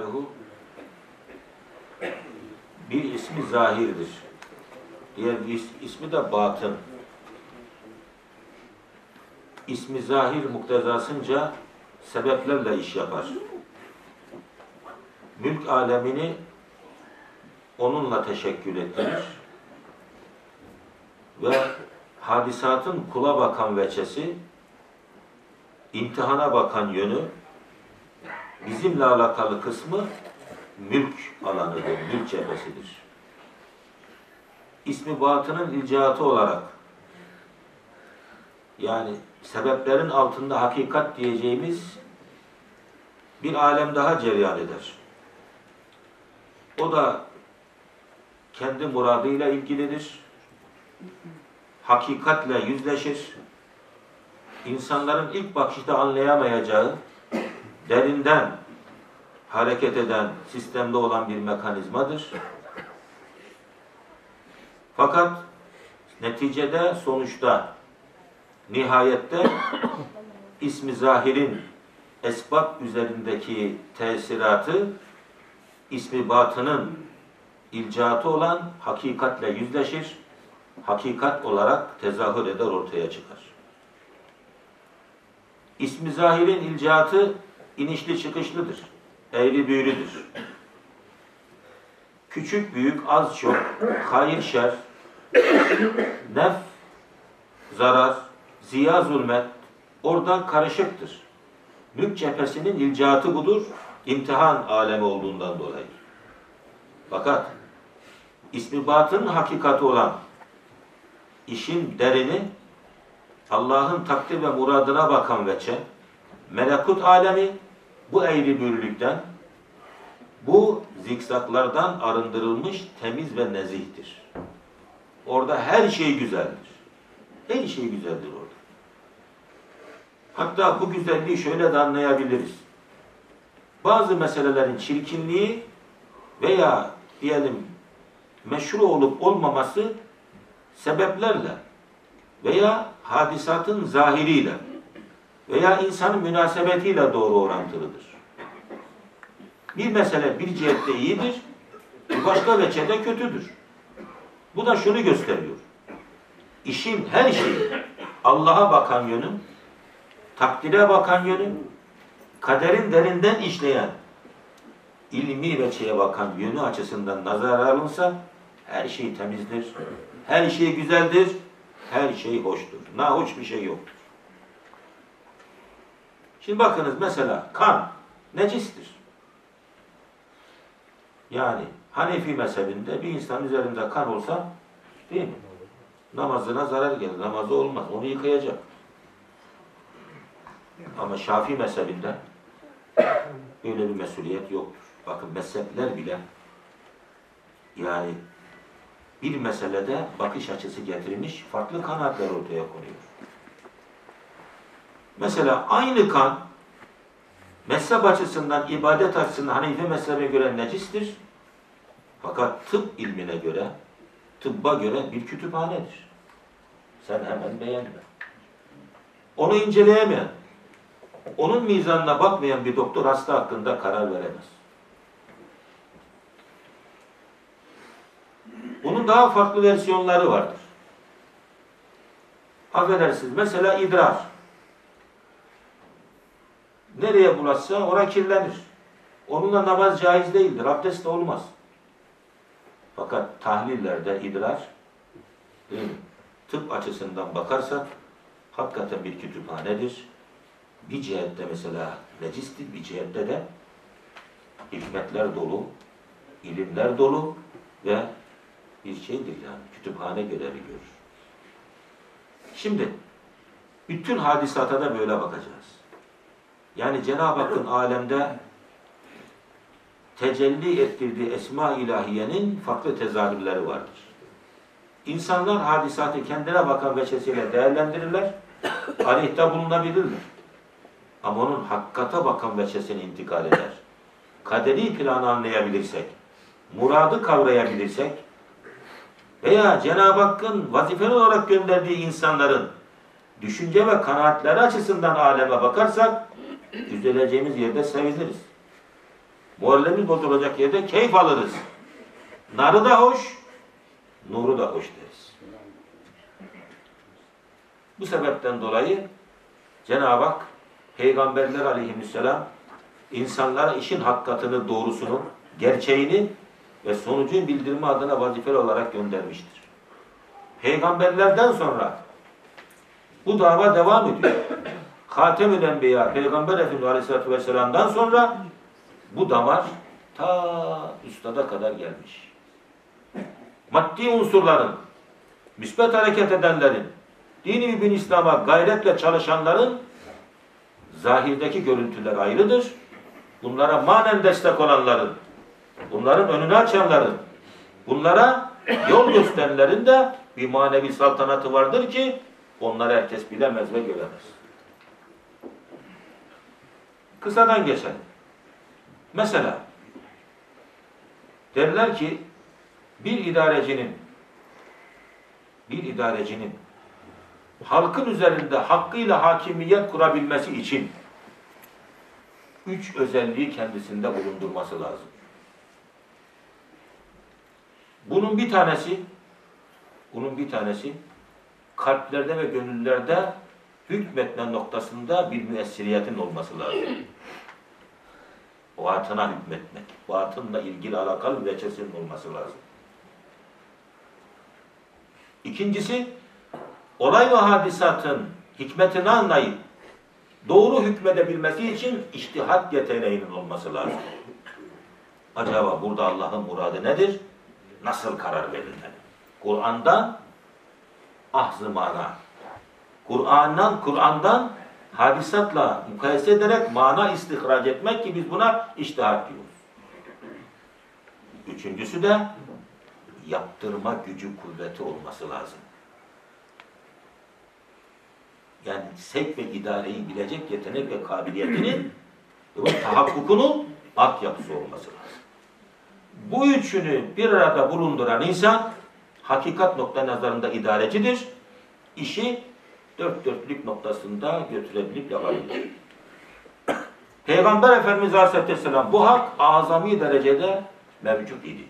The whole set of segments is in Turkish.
Celaluhu bir ismi zahirdir. Diğer bir ismi de batın. İsmi zahir muktezasınca sebeplerle iş yapar. Mülk alemini onunla teşekkül ettirir. Ve hadisatın kula bakan veçesi, imtihana bakan yönü, bizimle alakalı kısmı mülk alanıdır, mülk cephesidir. İsmi batının ilcaatı olarak, yani sebeplerin altında hakikat diyeceğimiz bir alem daha cereyan eder. O da kendi muradıyla ilgilidir. Hakikatle yüzleşir. İnsanların ilk bakışta anlayamayacağı, derinden hareket eden, sistemde olan bir mekanizmadır. Fakat neticede, sonuçta, nihayette ismi zahirin esbab üzerindeki tesiratı, ismi batının ilcaatı olan hakikatle yüzleşir, hakikat olarak tezahür eder, ortaya çıkar. İsmi zahirin ilcaatı inişli çıkışlıdır, eğri büğrüdür. Küçük büyük, az çok, hayır şer, nef, zarar, ziya zulmet oradan karışıktır. Mülk cephesinin ilcaatı budur, imtihan alemi olduğundan dolayı. Fakat ismi batın hakikati olan işin derini, Allah'ın takdir ve muradına bakan veçe, melekut alemi bu eğri büğrülükten, bu zikzaklardan arındırılmış, temiz ve nezihtir. Orada her şey güzeldir. Her şey güzeldir orada. Hatta bu güzelliği şöyle de anlayabiliriz. Bazı meselelerin çirkinliği veya diyelim meşru olup olmaması sebeplerle veya hadisatın zahiriyle veya insanın münasebetiyle doğru orantılıdır. Bir mesele bir cihette iyidir, bir başka veçede kötüdür. Bu da şunu gösteriyor. İşin her şeyi, Allah'a bakan yönü, takdire bakan yönü, kaderin derinden işleyen ilmi veçeye bakan yönü açısından nazara alınsa her şey temizdir, her şey güzeldir, her şey hoştur. Nahoş bir şey yoktur. Şimdi bakınız mesela kan necistir. Yani Hanefi mezhebinde bir insan üzerinde kan olsa, değil mi? Namazına zarar gelir. Namazı olmaz. Onu yıkayacak. Ama Şafii mezhebinde böyle bir mesuliyet yoktur. Bakın mezhepler bile yani bir meselede bakış açısı getirilmiş, farklı kanaatler ortaya konuyor. Mesela aynı kan mezhep açısından, ibadet açısından Hanefi mezhebine göre necistir. Fakat tıp ilmine göre, tıbba göre bir kütüphanedir. Sen hemen beğenme. Onu inceleyemeyen, onun mizanına bakmayan bir doktor hasta hakkında karar veremez. Bunun daha farklı versiyonları vardır. Affedersiniz, mesela idrar. Nereye bulaşsa orası kirlenir. Onunla namaz caiz değildir, abdest de olmaz. Fakat tahlillerde idrar, değil mi? Tıp açısından bakarsak hakikaten bir kütüphanedir. Bir cihette mesela necistir, bir cihette de hikmetler dolu, ilimler dolu ve bir şeydir yani. Kütüphane görevi görür. Şimdi bütün hadisata da böyle bakacağız. Yani Cenab-ı Hakk'ın alemde tecelli ettirdiği esma-i ilahiyenin farklı tezahürleri vardır. İnsanlar hadisatı kendine bakan veçesiyle değerlendirirler, aleyhte bulunabilirler. Ama onun hakikate bakan veçesine intikal eder. Kaderi planı anlayabilirsek, muradı kavrayabilirsek veya Cenab-ı Hakk'ın vazifeli olarak gönderdiği insanların düşünce ve kanaatleri açısından aleme bakarsak üzüleceğimiz yerde seviniriz. Moralimiz bozulacak yerde keyif alırız. Narı da hoş, nuru da hoş deriz. Bu sebepten dolayı Cenab-ı Hak Peygamberler aleyhisselam insanlara işin hakikatini, doğrusunu, gerçeğini ve sonucun bildirme adına vazifeli olarak göndermiştir. Peygamberlerden sonra bu dava devam ediyor. Hatem-ül Enbiya, Peygamber Efendimiz Aleyhisselatü Vesselam'dan sonra bu damar ta üstada kadar gelmiş. Maddi unsurların, müsbet hareket edenlerin, dini mübin İslam'a gayretle çalışanların zahirdeki görüntüler ayrıdır. Bunlara manen destek olanların, bunların önünü açanların, bunlara yol gösterenlerin de bir manevi saltanatı vardır ki onları herkes bilemez ve göremez. Kısadan geçelim. Mesela derler ki bir idarecinin halkın üzerinde hakkıyla hakimiyet kurabilmesi için 3 özelliği kendisinde bulundurması lazım. Bunun bir tanesi kalplerde ve gönüllerde hükmetme noktasında bir müessiriyetin olması lazım. Batına hükmetmek, batınla ilgili alakalı bir reçesinin olması lazım. İkincisi, olay ve hadisatın hikmetini anlayıp doğru hükmedebilmesi için içtihat yeteneğinin olması lazım. Acaba burada Allah'ın muradı nedir? Nasıl karar verilmeli? Kur'an'dan ahz-ı mana. Kur'an'dan hadisatla mukayese ederek mana istihraç etmek ki biz buna içtihat diyoruz. Üçüncüsü de yaptırma gücü, kuvveti olması lazım. Yani sevk ve idareyi bilecek yetenek ve kabiliyetinin ve tahakkukunun altyapısı olması lazım. Bu üçünü bir arada bulunduran insan hakikat nokta nazarında idarecidir. İşi dört dörtlük noktasında götürebilip yapabilir. Peygamber Efendimiz Aleyhisselam bu hak azami derecede mevcut idi.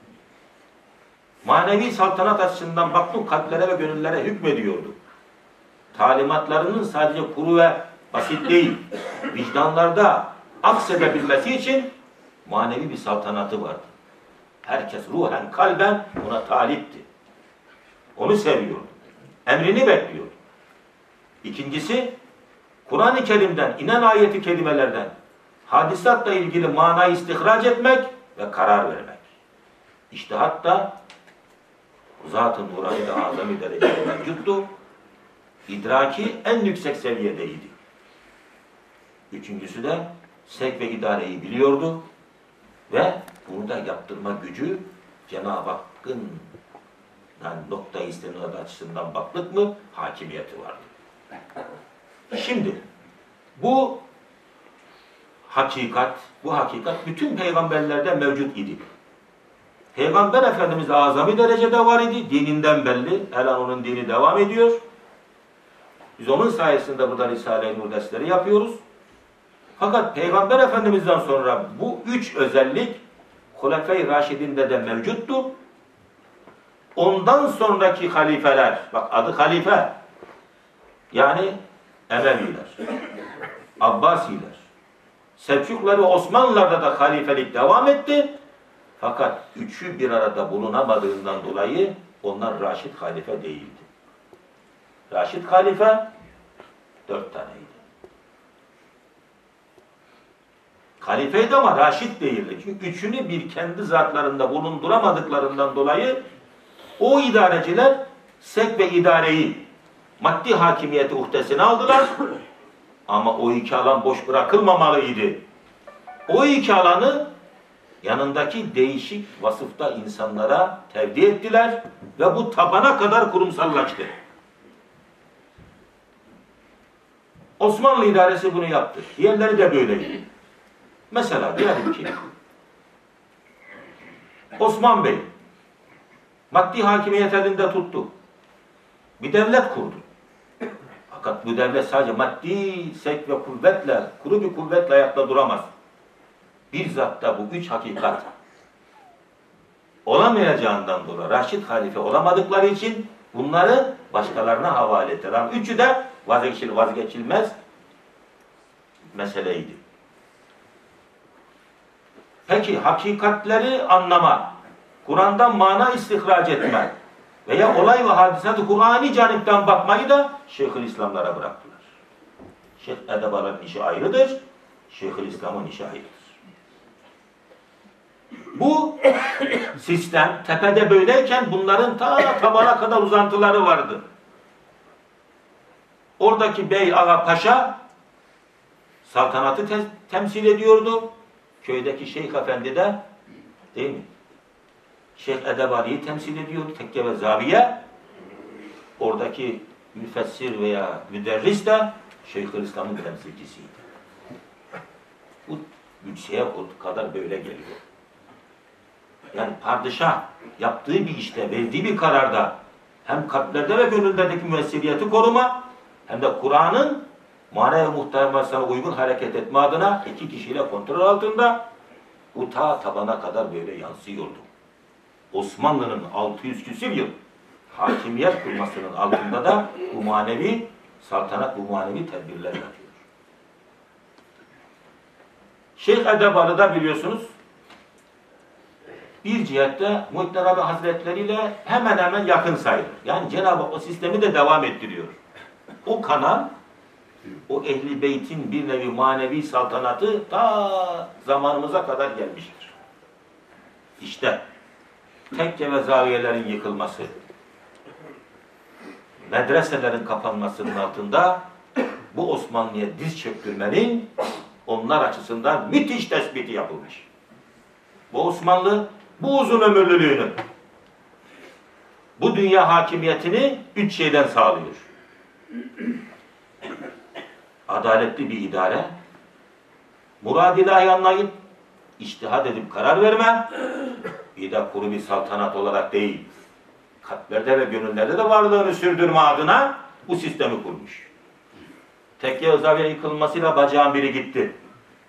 Manevi saltanat açısından baktım kalplere ve gönüllere hükmediyordu. Talimatlarının sadece kuru ve basit değil, vicdanlarda aksedebilmesi için manevi bir saltanatı vardı. Herkes ruhen, kalben ona talipti. Onu seviyordu. Emrini bekliyordu. İkincisi, Kur'an-ı Kerim'den, inen ayeti kelimelerden hadisatla ilgili manayı istihraç etmek ve karar vermek. İçtihat da zat-ı nurani de azami derecede mevcuttu. İdraki en yüksek seviyedeydi. Üçüncüsü de sevk ve idareyi biliyordu ve bunu da yaptırma gücü Cenab-ı Hakk'ın yani nokta-i istinad açısından baktık mı hakimiyeti vardı. Şimdi bu hakikat bütün peygamberlerde mevcut idi. Peygamber Efendimiz azami derecede var idi. Dininden belli. Elan onun dini devam ediyor. Biz onun sayesinde burada Risale-i Nur dersleri yapıyoruz. Fakat Peygamber Efendimiz'den sonra bu üç özellik Hulefai Raşidin'de de mevcuttu. Ondan sonraki halifeler, bak adı halife, yani Emeviler, Abbasiler, Selçuklular ve Osmanlılar'da da halifelik devam etti. Fakat üçü bir arada bulunamadığından dolayı onlar Raşid halife değildi. Raşid halife 4 taneydi. Halifeydi ama Raşid değildi. Çünkü üçünü bir kendi zatlarında bulunduramadıklarından dolayı o idareciler sevk ve idareyi maddi hakimiyeti uhdesine aldılar. Ama o iki alan boş bırakılmamalıydı. O iki alanı yanındaki değişik vasıfta insanlara tevdi ettiler ve bu tabana kadar kurumsallaştı. Osmanlı idaresi bunu yaptı. Diğerleri de böyleydi. Mesela diyelim ki Osman Bey maddi hakimiyet elinde tuttu. Bir devlet kurdu. Fakat bu devlet sadece maddi sevk ve kuvvetle, kuru bir kuvvetle ayakta duramaz. bizzat da bu üç hakikat olamayacağından dolayı Raşid halife olamadıkları için bunları başkalarına havale ettiler. Ama üçü de vazgeçilmez meseleydi. Peki hakikatleri anlama, Kur'an'dan mana istihraç etme veya olay ve hadisatı Kur'an'ı canipten bakmayı da Şeyhülislamlara bıraktılar. Şeyh Edebalı'nın işi ayrıdır, Şeyhülislam'ın işi ayrıdır. Bu sistem tepede böyleyken bunların ta tabana kadar uzantıları vardı. Oradaki bey, ağa, paşa saltanatı temsil ediyordu. Köydeki şeyh efendi de, değil mi, Şeyh Edebali'yi temsil ediyordu. Tekke ve zaviye. Oradaki müfessir veya müderris de Şeyhülislam'ın temsilcisiydi. Bu yükseğe kadar böyle geliyor. Yani padişah yaptığı bir işte, verdiği bir kararda hem kalplerde ve gönüllerdeki müessiriyeti koruma hem de Kur'an'ın manevi muhtemelsine uygun hareket etme adına iki kişiyle kontrol altında bu ta tabana kadar böyle yansıyordu. Osmanlı'nın 600 küsur yıl hakimiyet kurmasının altında da bu manevi saltanat, bu manevi tedbirler yapıyor. Şeyh Edebalı'da biliyorsunuz bir cihette Muhittin Arabi Hazretleri ile hemen hemen yakın sayılır. Yani Cenab-ı Hak o sistemi de devam ettiriyor. O kanal, o Ehl-i Beyt'in bir nevi manevi saltanatı ta zamanımıza kadar gelmiştir. İşte tekke ve zaviyelerin yıkılması, medreselerin kapanmasının altında bu Osmanlı'ya diz çöktürmenin onlar açısından müthiş tespiti yapılmış. Bu Osmanlı bu uzun ömürlülüğünü, bu dünya hakimiyetini üç şeyden sağlıyor. Adaletli bir idare, murad-ı ilahi anlayıp, içtihad edip karar verme, bir de kuru bir saltanat olarak değil, kalplerde ve gönüllerde de varlığını sürdürme adına bu sistemi kurmuş. Tekke zaviye yıkılmasıyla bacağın biri gitti.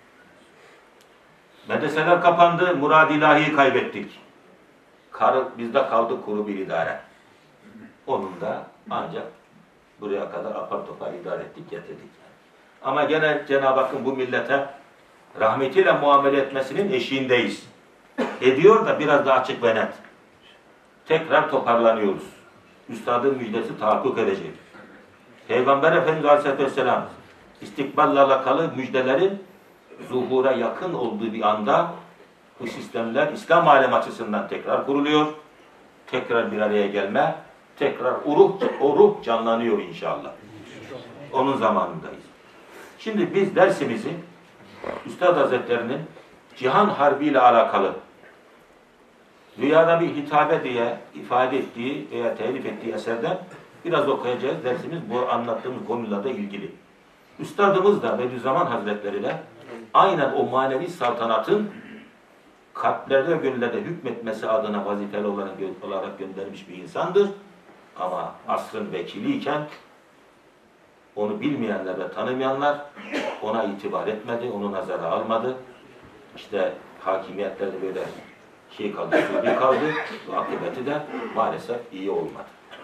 Medreseler kapandı, murad-ı ilahiyi kaybettik. Bizde kaldı kuru bir idare. Onun da ancak buraya kadar apar topar idare ettik, getirdik. Ama gene Cenab-ı Hakk'ın bu millete rahmetiyle muamele etmesinin eşiğindeyiz. Ediyor da biraz daha açık ve net. Tekrar toparlanıyoruz. Üstadın müjdesi tahakkuk edecek. Peygamber Efendimiz Aleyhisselatü Vesselam istikballe alakalı müjdelerin zuhura yakın olduğu bir anda bu sistemler İslam alemi açısından tekrar kuruluyor. Tekrar bir araya gelme, tekrar o ruh canlanıyor inşallah. Onun zamanındayız. Şimdi biz dersimizi Üstad Hazretleri'nin Cihan Harbi ile alakalı rüyada bir hitabe diye ifade ettiği veya telif ettiği eserden biraz okuyacağız. Dersimiz bu anlattığımız konularla ilgili. Üstadımız da Bediüzzaman Hazretleri de aynen o manevi saltanatın kalplerde ve gönüllerde hükmetmesi adına vazifeli olarak göndermiş bir insandır. Ama asrın vekiliyken onu bilmeyenler ve tanımayanlar ona itibar etmedi, onu nazara almadı. İşte hakimiyetlerde böyle şey kaldı, sürü kaldı. Bu akıbeti de maalesef iyi olmadı.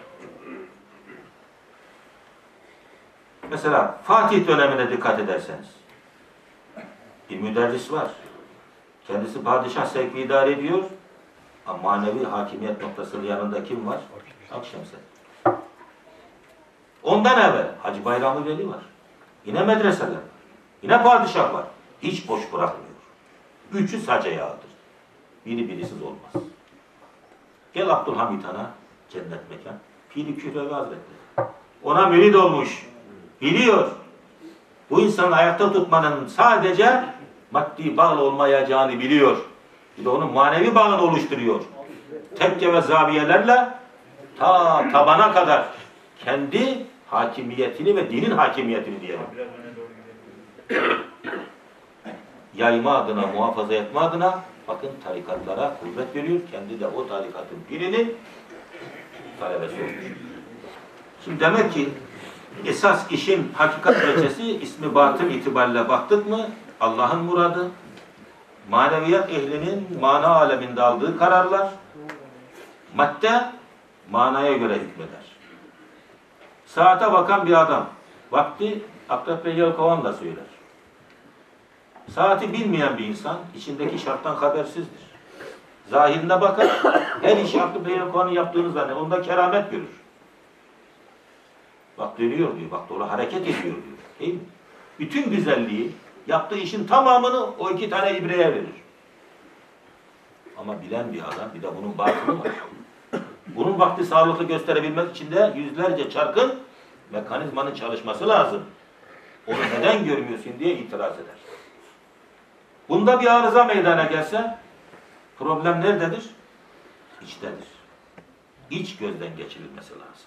Mesela Fatih dönemine dikkat ederseniz bir müderris var. Kendisi padişah sevki idare ediyor. Ama manevi hakimiyet noktasının yanında kim var? Akşemseddin. Ondan evvel Hacı Bayram-ı Veli var. Yine medreseler var. Yine padişah var. Hiç boş bırakmıyor. Üçü saca yağdır. Biri birisiz olmaz. Gel Abdülhamid Han'a, cennet mekan. Piri Kührevi Hazretleri. Ona mürid olmuş. Biliyor. Bu insanı ayakta tutmanın sadece maddi bağlı olmayacağını biliyor. Bir de onun manevi bağını oluşturuyor. Tekke ve zaviyelerle ta tabana kadar kendi hakimiyetini ve dinin hakimiyetini diyelim. Yayma adına, muhafaza etme adına bakın tarikatlara kuvvet veriyor. Kendi de o tarikatın birinin talebesi olmuş. Şimdi demek ki esas işin hakikat ölçesi ismi batın itibariyle baktık mı Allah'ın muradı, maneviyat ehlinin mana aleminde aldığı kararlar, madde manaya göre hükmeder. Saate bakan bir adam, vakti Akrep ve Yelkovan da söyler. Saati bilmeyen bir insan, içindeki şarttan habersizdir. Zahirine bakar, her işi Akrep ve Yelkovan'ın yaptığını zanneder, onda keramet görür. Bak dönüyor diyor, bak dola hareket ediyor diyor. Değil mi? Bütün güzelliği, yaptığı işin tamamını o iki tane ibreye verir. Ama bilen bir adam, bir de bunun batını var. Bunun vakti sağlıklı gösterebilmek için de yüzlerce çarkın mekanizmanın çalışması lazım. Onu neden görmüyorsun diye itiraz eder. Bunda bir arıza meydana gelse, problem nerededir? İçtedir. İç gözden geçirilmesi lazım.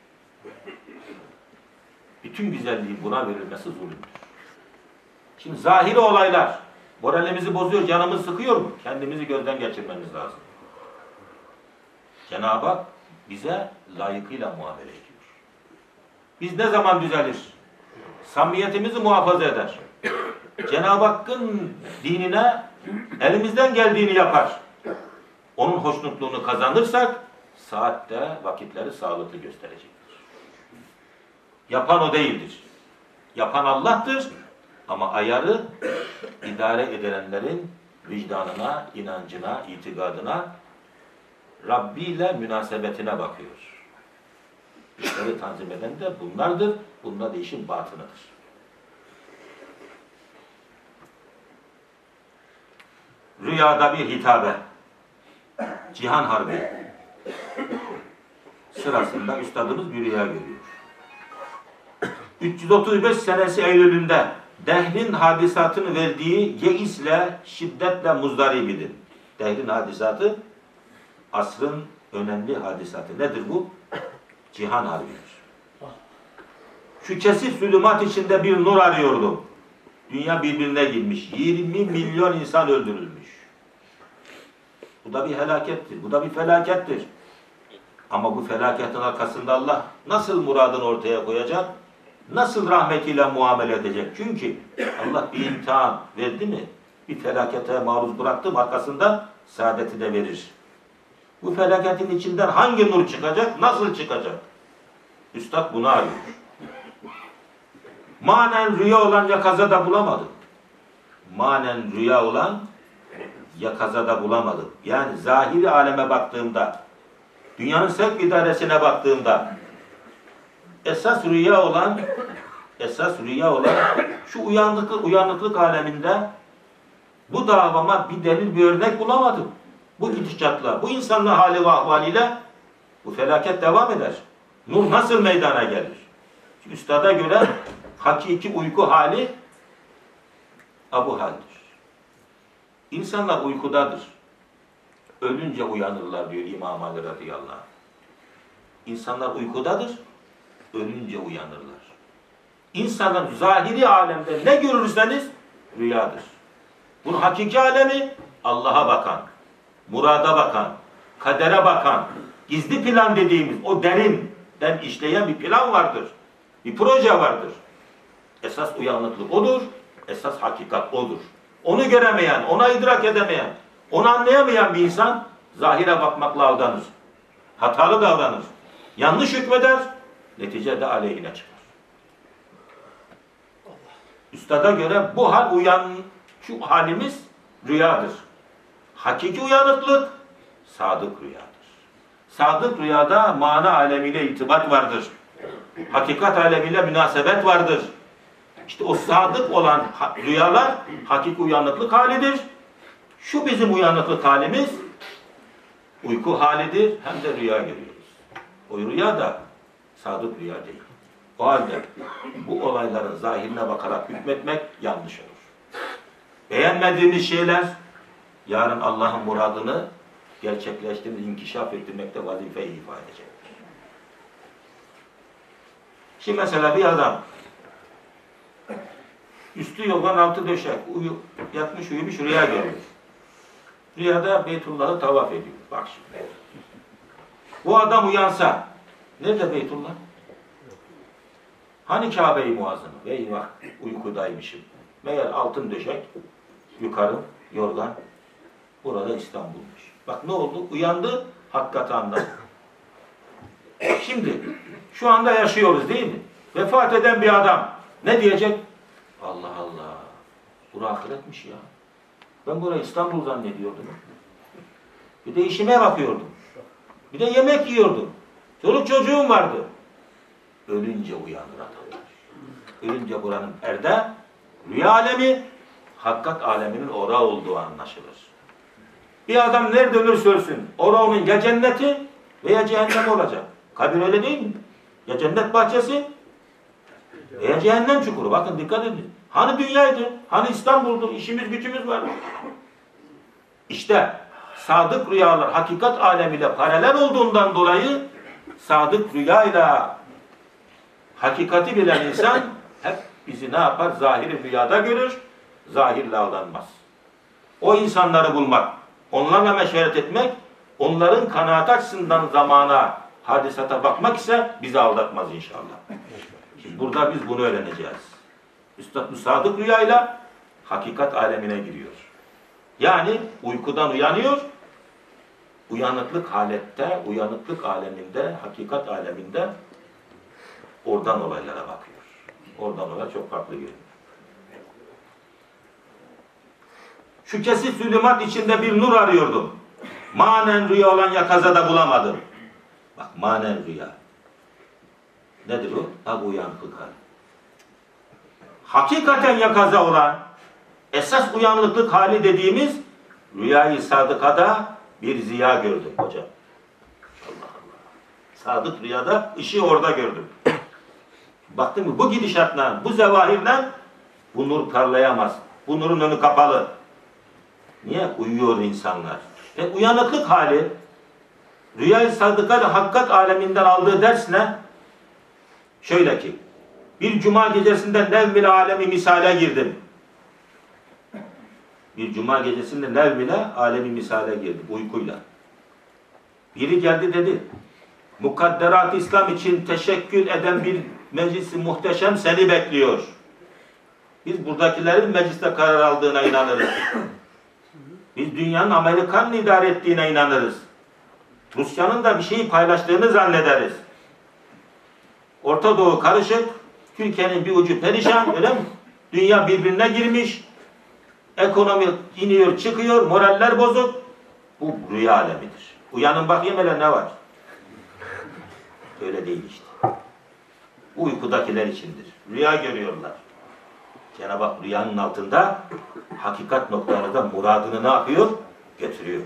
Bütün güzelliğin buna verilmesi zulümdür. Şimdi zahiri olaylar moralimizi bozuyor, canımızı sıkıyor mu? Kendimizi gözden geçirmemiz lazım. Cenab-ı Hak bize layıkıyla muamele ediyor. Biz ne zaman düzelir? Samimiyetimizi muhafaza eder. Cenab-ı Hakk'ın dinine elimizden geldiğini yapar. Onun hoşnutluğunu kazanırsak saatte vakitleri sağlıklı gösterecektir. Yapan o değildir. Yapan Allah'tır. Ama ayarı idare edilenlerin vicdanına, inancına, itikadına, Rabbi ile münasebetine bakıyor. İşleri tanzim eden de bunlardır. Bunlar da işin batınıdır. Rüyada bir hitabe. Cihan Harbi sırasında üstadımız bir rüya görüyor. 335 senesi Eylül'ünde dehrin hadisatını verdiği yeisle, şiddetle muzdaribidir. Dehrin hadisatı asrın önemli hadisatı. Nedir bu? Cihan Harbi'dir. Şu kesif zulümat içinde bir nur arıyordum. Dünya birbirine girmiş. 20 milyon insan öldürülmüş. Bu da bir helakettir. Bu da bir felakettir. Ama bu felaketin arkasında Allah nasıl muradını ortaya koyacak? Nasıl rahmetiyle muamele edecek? Çünkü Allah bir imtihan verdi mi? Bir felakete maruz bıraktım, arkasında saadeti de verir. Bu felaketin içinden hangi nur çıkacak? Nasıl çıkacak? Üstad bunu arıyor. Manen rüya olan yakazada bulamadım. Manen rüya olan yakazada bulamadım. Yani zahiri aleme baktığımda, dünyanın sevk idaresine baktığımda esas rüya olan şu uyanıklık aleminde bu davama bir delil, bir örnek bulamadım. Bu gidişatla, bu insanın hali ve ahvaliyle bu felaket devam eder. Nur nasıl meydana gelir? Üstada göre hakiki uyku hali bu haldir. İnsanlar uykudadır. Ölünce uyanırlar diyor İmam Ali radıyallahu anh. İnsanlar uykudadır. Ölünce uyanırlar. İnsanın zahiri alemde ne görürseniz rüyadır. Bunun hakiki alemi Allah'a bakan, murada bakan, kadere bakan, gizli plan dediğimiz o derinden işleyen bir plan vardır. Bir proje vardır. Esas uyanıklık odur. Esas hakikat odur. Onu göremeyen, ona idrak edemeyen, onu anlayamayan bir insan zahire bakmakla aldanır. Hatalı davranır. Yanlış hükmeder. Neticede aleyhine çıkar. Üstada göre bu hal şu halimiz rüyadır. Hakiki uyanıklık sadık rüyadır. Sadık rüyada mana alemiyle irtibat vardır. Hakikat alemiyle münasebet vardır. İşte o sadık olan rüyalar hakiki uyanıklık halidir. Şu bizim uyanıklık halimiz uyku halidir. Hem de rüya görüyoruz. O rüya da sadık rüya değil. O halde bu olayların zahirine bakarak hükmetmek yanlış olur. Beğenmediğimiz şeyler yarın Allah'ın muradını gerçekleştirmek, inkişaf ettirmekte vazife ifade edecektir. Şimdi mesela bir adam üstü yorgan altı döşek, yatmış uyumuş rüya görüyor. Rüyada Beytullah'ı tavaf ediyor. Bak şimdi. Bu adam uyansa nerede Beytullah? Hani Kabe-i Muazzam? Eyvah uykudaymışım. Meğer altın döşek yukarı yorgan. Burada İstanbul'muş. Bak ne oldu? Uyandı, hakikati anladı. Şimdi, şu anda yaşıyoruz değil mi? Vefat eden bir adam ne diyecek? Allah Allah, bura ahiretmiş ya. Ben burayı İstanbul zannediyordum. Bir de işime bakıyordum. Bir de yemek yiyordum. Çoluk çocuğum vardı. Ölünce uyanır adamlar. Ölünce buranın perde, rüya alemi, hakikat aleminin ora olduğu anlaşılır. Bir adam nerede ölürse ölsün, ora onun ya cenneti veya cehennem olacak. Kabir öyle değil mi? Ya cennet bahçesi veya cehennem çukuru. Bakın dikkat edin. Hani dünyaydı, hani İstanbul'du, işimiz gücümüz vardı. İşte sadık rüyalar hakikat alemiyle paralel olduğundan dolayı sadık rüyayla hakikati bilen insan hep bizi ne yapar? Zahiri rüyada görür, zahirle aldanmaz. O insanları bulmak, onlarla meşveret etmek, onların kanaat açısından zamana, hadisata bakmak ise bizi aldatmaz inşallah. Şimdi burada biz bunu öğreneceğiz. Üstad bu sadık rüyayla hakikat alemine giriyor. Yani uykudan uyanıyor, uyanıklık halette, uyanıklık aleminde, hakikat aleminde oradan olaylara bakıyor. Oradan olay çok farklı görünüyor. Şu kesif zulümat içinde bir nur arıyordum. Manen rüya olan yakazada bulamadım. Bak manen rüya. Nedir o? Tabi uyanıklık hali. Hakikaten yakaza olan, esas uyanıklık hali dediğimiz rüyayı sadıkada bir ziya gördüm hocam. Allah Allah. Sadık rüyada ışığı orada gördüm. Baktın mı bu gidişatla, bu zevahirle bu nur parlayamaz. Bu nurun önü kapalı. Niye? Uyuyor insanlar. Uyanıklık hali rüyayı sadıkada hakikat aleminden aldığı ders ne? Şöyle ki bir cuma gecesinde nevmile alemi misale girdim. Bir cuma gecesinde nevmile alemi misale girdim. Uykuyla. Biri geldi dedi. Mukadderat-ı İslam için teşekkül eden bir meclisi muhteşem seni bekliyor. Biz buradakilerin mecliste karar aldığına inanırız. Biz dünyanın Amerikan'ın idare ettiğine inanırız. Rusya'nın da bir şeyi paylaştığını zannederiz. Orta Doğu karışık, Türkiye'nin bir ucu perişan, öyle mi? Dünya birbirine girmiş, ekonomi iniyor çıkıyor, moraller bozuk. Bu rüya alemidir. Uyanın bakayım hele ne var? Öyle değil işte. Uykudakiler içindir. Rüya görüyorlar. Cenab-ı Hak rüyanın altında hakikat noktalarında muradını ne yapıyor? Götürüyor.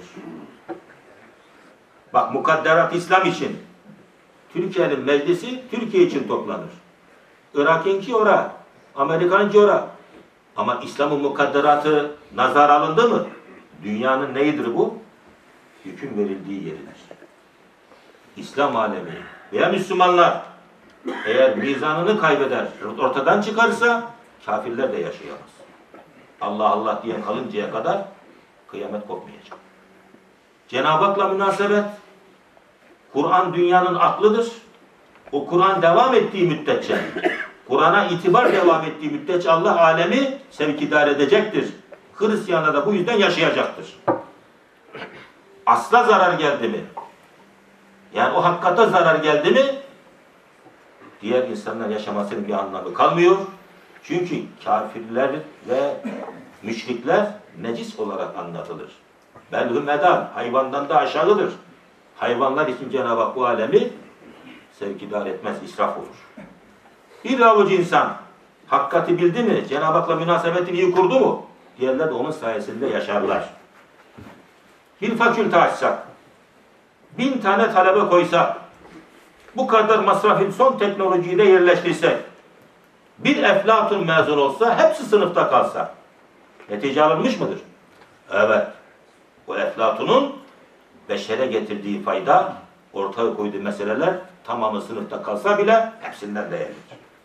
Bak mukadderat İslam için Türkiye'nin meclisi Türkiye için toplanır. Irak'ınki ora, Amerikan'ınki ora. Ama İslam'ın mukadderatı nazar alındı mı? Dünyanın neyidir bu? Hüküm verildiği yeridir. İslam alemi veya Müslümanlar eğer mizanını kaybeder, ortadan çıkarsa kafirler de yaşayamaz. Allah Allah diye kalıncaya kadar kıyamet kopmayacak. Cenab-ı Hak'la münasebet, Kur'an dünyanın aklıdır. O Kur'an devam ettiği müddetçe, Kur'an'a itibar devam ettiği müddetçe Allah alemi sevkidar edecektir. Hristiyanlar da bu yüzden yaşayacaktır. Asla zarar geldi mi? Yani o hakikate zarar geldi mi? Diğer insanlar yaşamasının bir anlamı kalmıyor. Çünkü kafirler ve müşrikler necis olarak anlatılır. Belhum eder, hayvandan da aşağıdır. Hayvanlar için Cenab-ı Hak bu alemi sevkidar etmez, israf olur. Bir avuç insan hakikati bildi mi, Cenab-ı Hak'la münasebetini iyi kurdu mu, diğerler de onun sayesinde yaşarlar. Bir fakülte açsak, 1000 tane talebe koysak, bu kadar masrafın son teknolojiyi de yerleştirsek, bir Eflatun mezun olsa, hepsi sınıfta kalsa, netice alınmış mıdır? Evet. O Eflatun'un beşere getirdiği fayda, ortaya koyduğu meseleler tamamı sınıfta kalsa bile hepsinden değerlidir.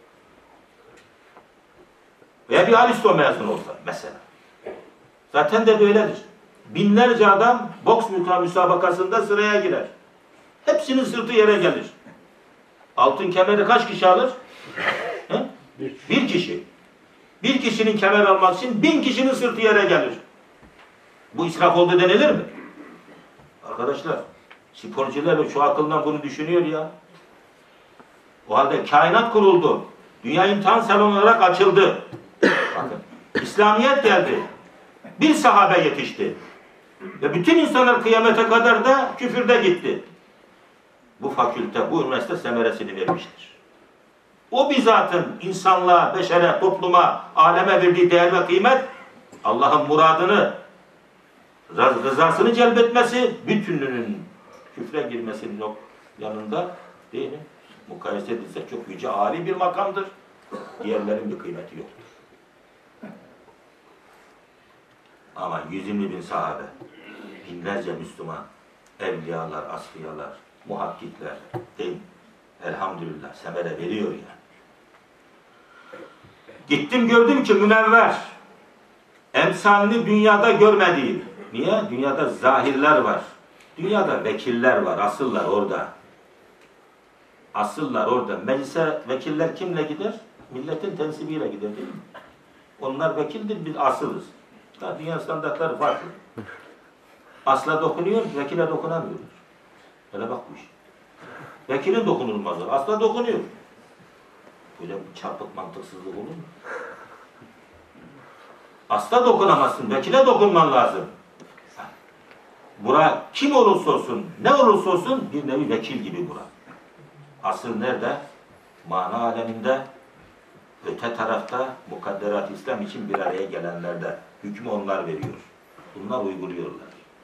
Veya bir Aristo mezun olsa mesela. Zaten de böyledir. Binlerce adam boks müsabakasında sıraya girer. Hepsinin sırtı yere gelir. Altın kemeri kaç kişi alır? He? Bir kişi. Bir kişinin kemer almak için 1000 kişinin sırtı yere gelir. Bu israf oldu denilir mi? Arkadaşlar, sporcular şu akıldan bunu düşünüyor ya. O halde kainat kuruldu. Dünya imtihan salonu olarak açıldı. Bakın, İslamiyet geldi. Bir sahabe yetişti. Ve bütün insanlar kıyamete kadar da küfürde gitti. Bu fakülte, bu üniversite semeresini vermiştir. O bizatın insanlığa, beşere, topluma, aleme verdiği değer ve kıymet, Allah'ın muradını, rızasını celbetmesi, bütününün küfre girmesinin yanında değil mi? Mukayese edilse çok yüce, âli bir makamdır. Diğerlerin bir kıymeti yoktur. Ama 120 bin sahabe, binlerce Müslüman, evliyalar, asfiyalar, muhakkikler, değil mi? Elhamdülillah, semere veriyor yani. Gittim gördüm ki münevver, emsalini dünyada görmediğim. Niye? Dünyada zahirler var. Dünyada vekiller var, asıllar orada. Asıllar orada. Meclise vekiller kimle gider? Milletin tensibiyle gider değil mi? Onlar vekildir, biz asılız. Dünya standartları farklı. Asla dokunuyor, vekile dokunamıyorlar. Öyle bak bu iş. Vekilin dokunulmazı, asla dokunuyor. Böyle bir çarpık mantıksızlık olur mu? Asla dokunamazsın, vekile dokunman lazım. Bura kim olursa olsun, ne olursa olsun bir nevi vekil gibi bura. Asıl nerede? Mana aleminde, öte tarafta mukadderat İslam için bir araya gelenlerde. Hükmü onlar veriyor. Bunlar uyguluyorlar.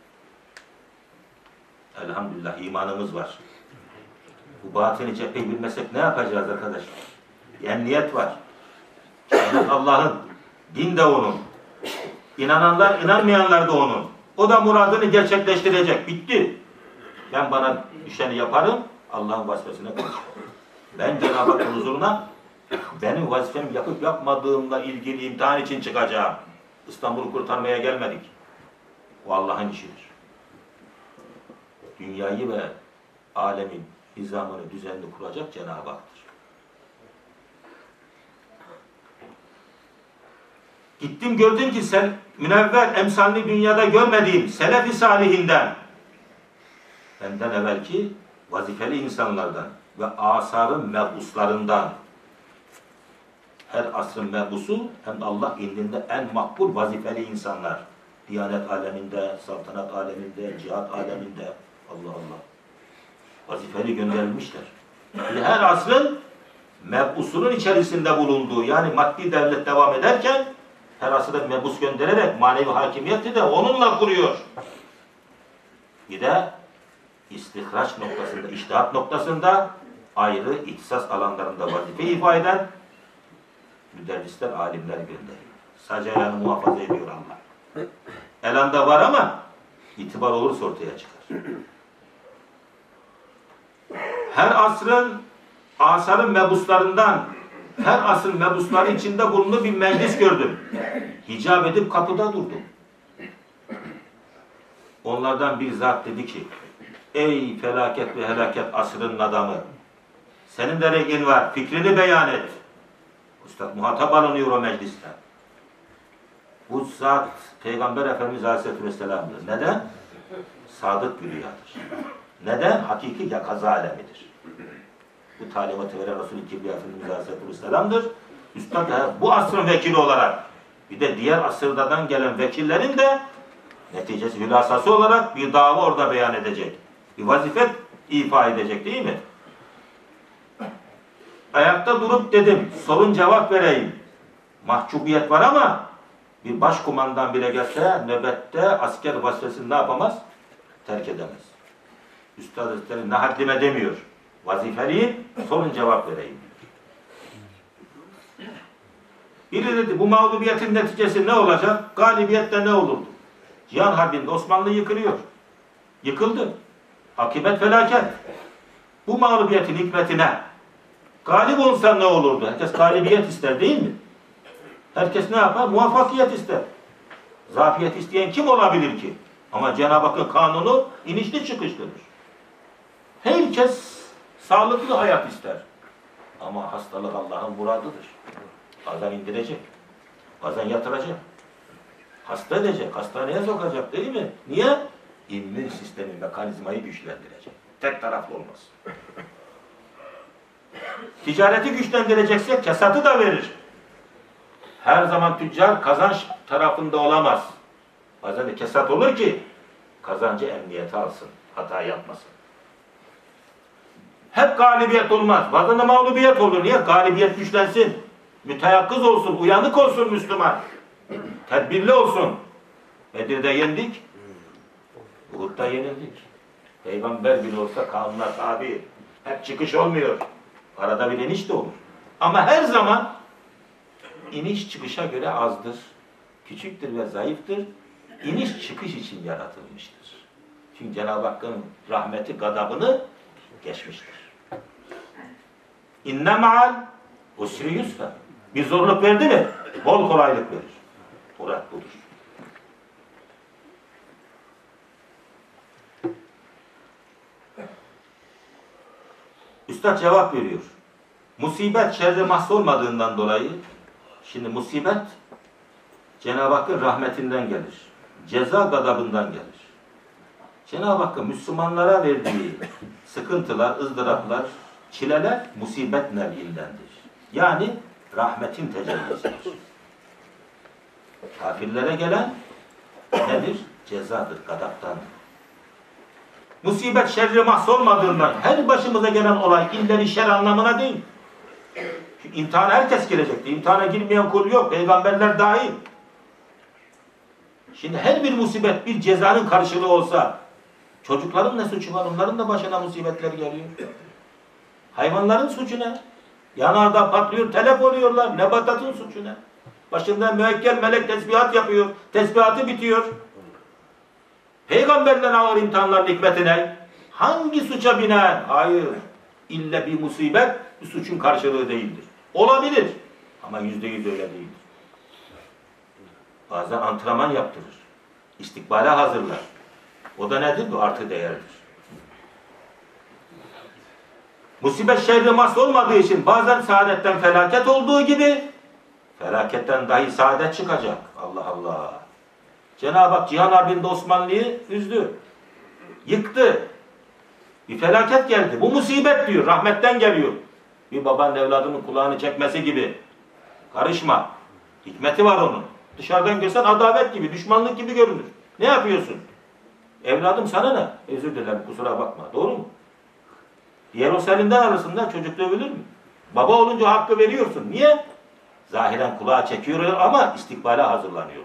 Elhamdülillah imanımız var. Bu batini cepheyi bilmesek ne yapacağız arkadaşlar? Emniyet var. Kainat Allah'ın. Din de onun. İnananlar, inanmayanlar da onun. O da muradını gerçekleştirecek. Bitti. Ben bana düşeni yaparım. Allah'ın vazifesine konuşurum. Ben Cenab-ı Hakk'ın huzuruna benim vazifemi yapıp yapmadığımla ilgili imtihan için çıkacağım. İstanbul'u kurtarmaya gelmedik. O Allah'ın işidir. Dünyayı ve alemin nizamını, düzenini kuracak Cenab-ı Hak'tır. Gittim gördüm ki sen münevver, emsalini dünyada görmediğim selef-i salihinden, benden evvelki vazifeli insanlardan ve asarın mebuslarından, her asrın mebusu hem de Allah indinde en makbul vazifeli insanlar. Diyanet aleminde, saltanat aleminde, cihat aleminde, Allah Allah. Vazifeli gönderilmişler. Her asrın mebusunun içerisinde bulunduğu, yani maddi devlet devam ederken her asırda mebus göndererek manevi hakimiyeti de onunla kuruyor. Bir de istihraç noktasında, içtihat noktasında ayrı ihtisas alanlarında vazife ifa eden müderrisler, alimler gönderiyor. Sadece elanı muhafaza ediyor Allah. Elanda var ama itibar olursa ortaya çıkar. Her asrın asarın mebuslarından, her asrın mebusları içinde bulunduğu bir meclis gördüm. Hicap edip kapıda durdum. Onlardan bir zat dedi ki, ey felaket ve helaket asrının adamı, senin de rengin var, fikrini beyan et. Üstad muhatap alınıyor o mecliste. Bu zat Peygamber Efendimiz Aleyhisselatü Vesselam'dır. Neden? Sadık bir rüyadır. Neden? Hakiki yakaza alemidir. Bu talimatı veren Resul-i Kibriya Efendimiz Aleyhisselatü Vesselam'dır. Üstad bu asrın vekili olarak bir de diğer asırlardan gelen vekillerin de neticesi hülasası olarak bir dava orada beyan edecek. Bir vazife ifa edecek değil mi? Ayakta durup dedim, sorun cevap vereyim. Mahcubiyet var ama bir başkumandan bile gelse nöbette asker vazifesini ne yapamaz? Terk edemez. Üstad Hazretleri ne haddime demiyor. Vazifeliyim, sorun cevap vereyim. Biri dedi, bu mağlubiyetin neticesi ne olacak? Galibiyette ne olurdu? Cihan Harbi'nde Osmanlı yıkılıyor. Yıkıldı. Akibet felaket. Bu mağlubiyetin hikmetine galip olsa ne olurdu? Herkes galibiyet ister değil mi? Herkes ne yapar? Muvaffakiyet ister. Zafiyet isteyen kim olabilir ki? Ama Cenab-ı Hakk'ın kanunu inişli çıkışlıdır. Herkes sağlıklı hayat ister. Ama hastalık Allah'ın muradıdır. Bazen indirecek. Bazen yatıracak. Hasta edecek, hastaneye sokacak değil mi? Niye? İmmün sistemi, mekanizmayı güçlendirecek. Tek taraflı olmaz. Ticareti güçlendirecekse kesatı da verir. Her zaman tüccar kazanç tarafında olamaz. Bazen de kesat olur ki kazancı emniyete alsın, hata yapmasın. Hep galibiyet olmaz. Bazen de mağlubiyet olur. Niye? Galibiyet güçlensin. Müteyakkız olsun, uyanık olsun Müslüman. Tedbirli olsun. Bedir'de yendik, Uhud'da yenildik. Peygamber bile olsa kanuna tabi. Hep çıkış olmuyor. Arada bir iniş de olur. Ama her zaman iniş çıkışa göre azdır. Küçüktür ve zayıftır. İniş çıkış için yaratılmıştır. Çünkü Cenab-ı Hakk'ın rahmeti, gadabını geçmiştir. İnne ma'al usri yusra. Bir zorluk verdi mi? Bol kolaylık verir. Murat budur. Üstad cevap veriyor. Musibet şerre mahsolmadığından dolayı, şimdi musibet Cenab-ı Hakk'ın rahmetinden gelir. Ceza gadabından gelir. Cenab-ı Hakk'ın Müslümanlara verdiği sıkıntılar, ızdıraplar, çileler musibet nev'indendir. Yani rahmetin tecellisidir. Kafirlere gelen nedir? Cezadır, gadaptandır. Musibet şerri mahsolmadığından her başımıza gelen olay illa şer anlamına değil. Çünkü imtihana herkes girecekti. İmtihana girmeyen kul yok. Peygamberler dahil. Şimdi her bir musibet bir cezanın karşılığı olsa çocukların ne suçu var? Onların da başına musibetler geliyor. Hayvanların suçu ne? Yanardağ patlıyor, telef oluyorlar. Nebatatın suçu ne? Başında müekkel melek tesbihat yapıyor. Tesbihatı bitiyor. Peygamberden ağır imtihanların hikmeti ne? Hangi suça binen? Hayır. İlle bir musibet bu suçun karşılığı değildir. Olabilir. Ama %100 öyle değildir. Bazen antrenman yaptırır. İstikbale hazırlar. O da nedir? Bu artı değerdir. Musibet şerri mahs olmadığı için bazen saadetten felaket olduğu gibi felaketten dahi saadet çıkacak. Allah Allah. Cenab-ı Hak Cihan Harbi'nde Osmanlı'yı üzdü. Yıktı. Bir felaket geldi. Bu musibet diyor. Rahmetten geliyor. Bir babanın evladının kulağını çekmesi gibi. Karışma. Hikmeti var onun. Dışarıdan görsen adavet gibi, düşmanlık gibi görünür. Ne yapıyorsun? Evladım sana ne? Özür dilerim, kusura bakma. Doğru mu? Diğer olsa elinden arasında çocuk dövülür mü? Baba olunca hakkı veriyorsun. Niye? Zahiren kulağa çekiyor ama istikbale hazırlanıyor.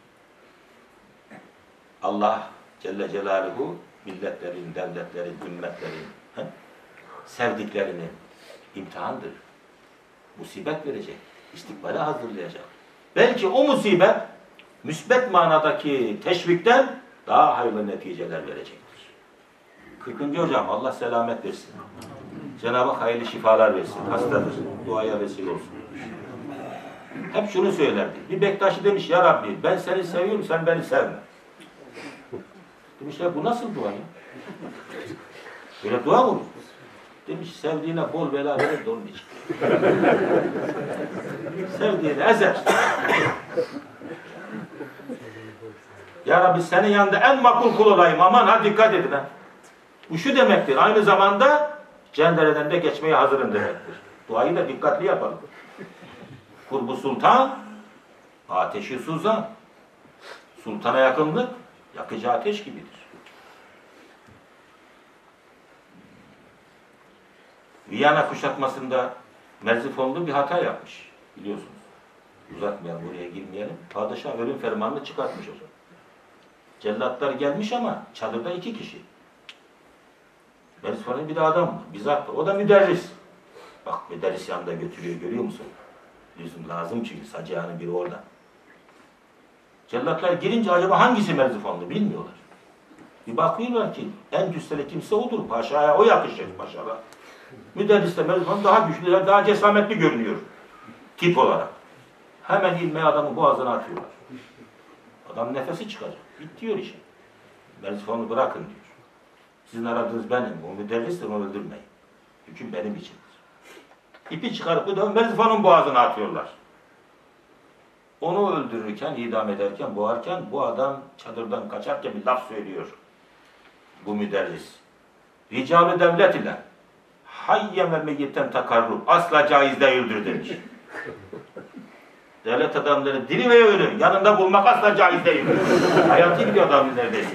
Allah Celle Celaluhu milletlerin, devletlerin, ümmetlerin sevdiklerini imtihandır. Musibet verecek. İstikbale hazırlayacak. Belki o musibet müsbet manadaki teşvikten daha hayırlı neticeler verecektir. 40. hocam Allah selamet versin. Cenab-ı Hak hayırlı şifalar versin. Hastadır. Duaya vesile olsun. Hep şunu söylerdi. Bir Bektaşi demiş ya Rabbi ben seni seviyorum sen beni sevme. Demişler bu nasıl dua ya? Böyle dua mı olur? Demiş sevdiğine bol bela verir de onun için. Sevdiğine ezer. Ya Rabbi senin yanında en makul kul olayım. Aman ha dikkat edin ha. Bu şu demektir. Aynı zamanda cendereden de geçmeye hazırım demektir. Duayı da dikkatli yapalım. Kurbu sultan, ateşi suzan. Sultana yakınlık, yakıcı ateş gibidir. Viyana kuşatmasında Merzifonlu bir hata yapmış. Biliyorsunuz. Uzatmayalım, buraya girmeyelim. Padişah ölüm fermanını çıkartmış o zaman. Cellatlar gelmiş ama çadırda 2 kişi. Merzifonlu bir de adam var. Bizzat o da müderris. Bak müderris yanında götürüyor görüyor musun? Bizim lazım çünkü sacağının biri orada. Cellatlar girince acaba hangisi Merzifonlu bilmiyorlar. Bir bakıyorlar ki en cüsseli kimse odur. Paşaya o yakışır maşallah. Müderris de Merzifonlu daha güçlü, daha cesametli görünüyor. Tip olarak. Hemen ilmeği adamın boğazına atıyorlar. Adam nefesi çıkacak. Bitiyor işi. Merzifonlu bırakın diyor. Sizin aradığınız benim. O müderristir onu öldürmeyin. Hüküm benim içindir. İpi çıkarıp da Merzifonlu'nun boğazına atıyorlar. Onu öldürürken, idam ederken, boğarken bu adam çadırdan kaçarken bir laf söylüyor. Bu müderris. Rical-ı devlet ile hayyen ve meyyitten takarrub asla caiz değildir demiş. Devlet adamları diri ve ölü yanında bulmak asla caiz değildir. Hayatı gidiyor adamın neredeyse.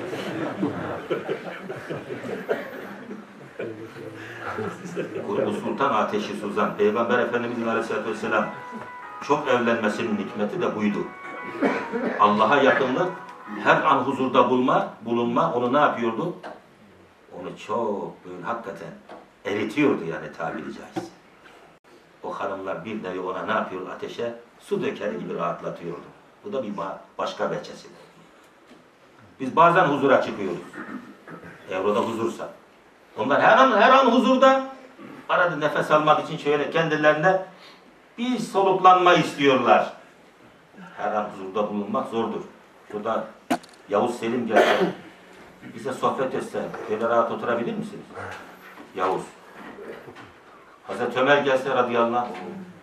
Bu sultan ateşi suzan. Peygamber Efendimiz'in aleyhissalatü vesselam çok evlenmesinin hikmeti de buydu. Allah'a yakınlık, her an huzurda bulunma onu ne yapıyordu? Onu çok böyle hakikaten eritiyordu yani tabiri caizse. O hanımlar bir nevi ona ne yapıyor? Ateşe su döker gibi rahatlatıyordu. Bu da bir başka veçesi. Biz bazen huzura çıkıyoruz. Evroda huzursa. Onlar her an huzurda, arada nefes almak için şöyle kendilerine bir soluklanma istiyorlar. Her an huzurda bulunmak zordur. Şurada Yavuz Selim gelse, bize sohbet etse, böyle rahat oturabilir misiniz? Yavuz. Hazreti Ömer gelse radıyallahu anh,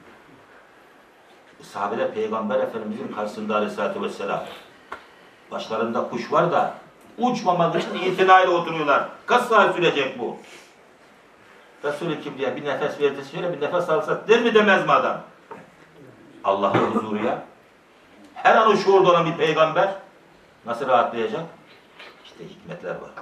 sahabeler Peygamber Efendimizin karşısında aleyhissalatü vesselam, başlarında kuş var da uçmamak için itinayla oturuyorlar. Kaç saat sürecek bu? Resul-i Kibriya bir nefes verdi, şöyle bir nefes alsak der mi demez mi adam? Allah'ın huzuruya her an o şuurda olan bir peygamber nasıl rahatlayacak? İşte hikmetler var.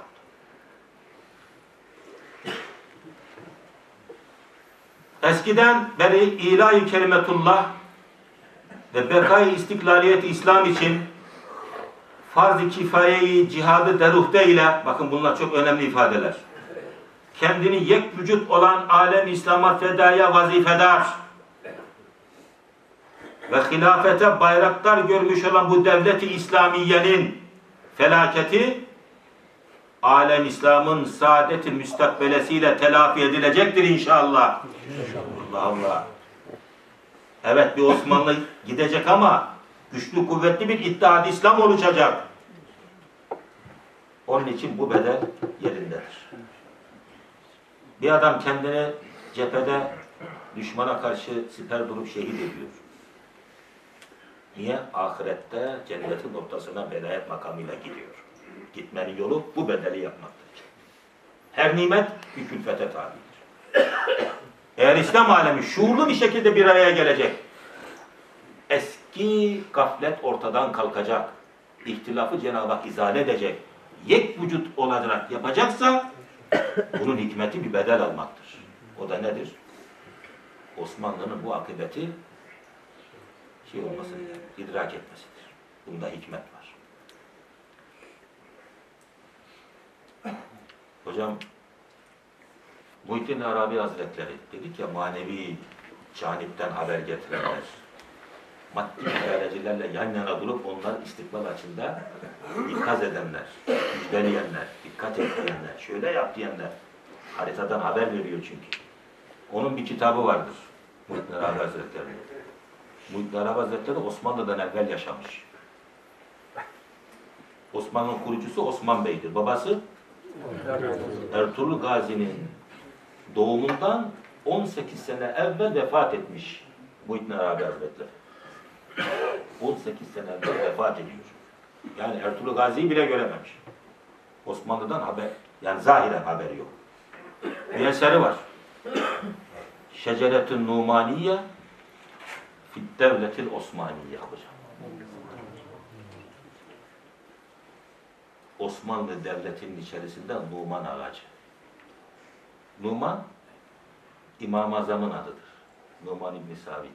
Eskiden beri ilahi kelimetullah ve bekayı istiklaliyet İslam için farz-ı kifayeyi cihadı deruhte ile, bakın bunlar çok önemli ifadeler, kendini yek vücut olan alem İslam'a fedaya vazifedar ve hilafete bayraktar görmüş olan bu devlet-i İslamiye'nin felaketi alem İslam'ın saadet-i müstakbelesiyle telafi edilecektir inşallah. Allah Allah. Evet, bir Osmanlı gidecek ama güçlü kuvvetli bir İttihad-ı İslam oluşacak. Onun için bu bedel yerindedir. Bir adam kendini cephede düşmana karşı siper durup şehit ediyor. Niye? Ahirette cennetin noktasına velayet makamıyla gidiyor. Gitmenin yolu bu bedeli yapmaktır. Her nimet bir külfete tabidir. Eğer İslam alemi şuurlu bir şekilde bir araya gelecek, eski gaflet ortadan kalkacak, ihtilafı Cenab-ı Hak izale edecek, yek vücut olarak yapacaksa, bunun hikmeti bir bedel almaktır. O da nedir? Osmanlı'nın bu akıbeti olmasıdır, idrak etmesidir. Bunda hikmet var. Hocam, Muhittin Arabi Hazretleri dedik ya, manevi canipten haber getirenler, maddi mücadelecilerle yan yana durup onlar istikbal açısında ikaz edenler, müjdeleyenler, dikkat et diyenler, şöyle yap diyenler, haritadan haber veriyor çünkü. Onun bir kitabı vardır, Muhittin Arabi Hazretleri. Muhittin Arabi Hazretleri Osmanlı'dan evvel yaşamış. Osmanlı'nın kurucusu Osman Bey'dir. Babası Ertuğrul Gazi'nin doğumundan 18 sene evvel vefat etmiş Muhittin Arabi Hazretleri. 18 sene evvel vefat ediyor. Yani Ertuğrul Gazi'yi bile görememiş. Osmanlı'dan haber, yani zahiren haberi yok. Bir eseri var. Şeceretün Numaniye Fit Devletil Osmaniye hocam. Osmanlı Devleti'nin içerisinde Numan ağacı. Numan, İmam-ı Azam'ın adıdır. Numan İbn-i Sabit.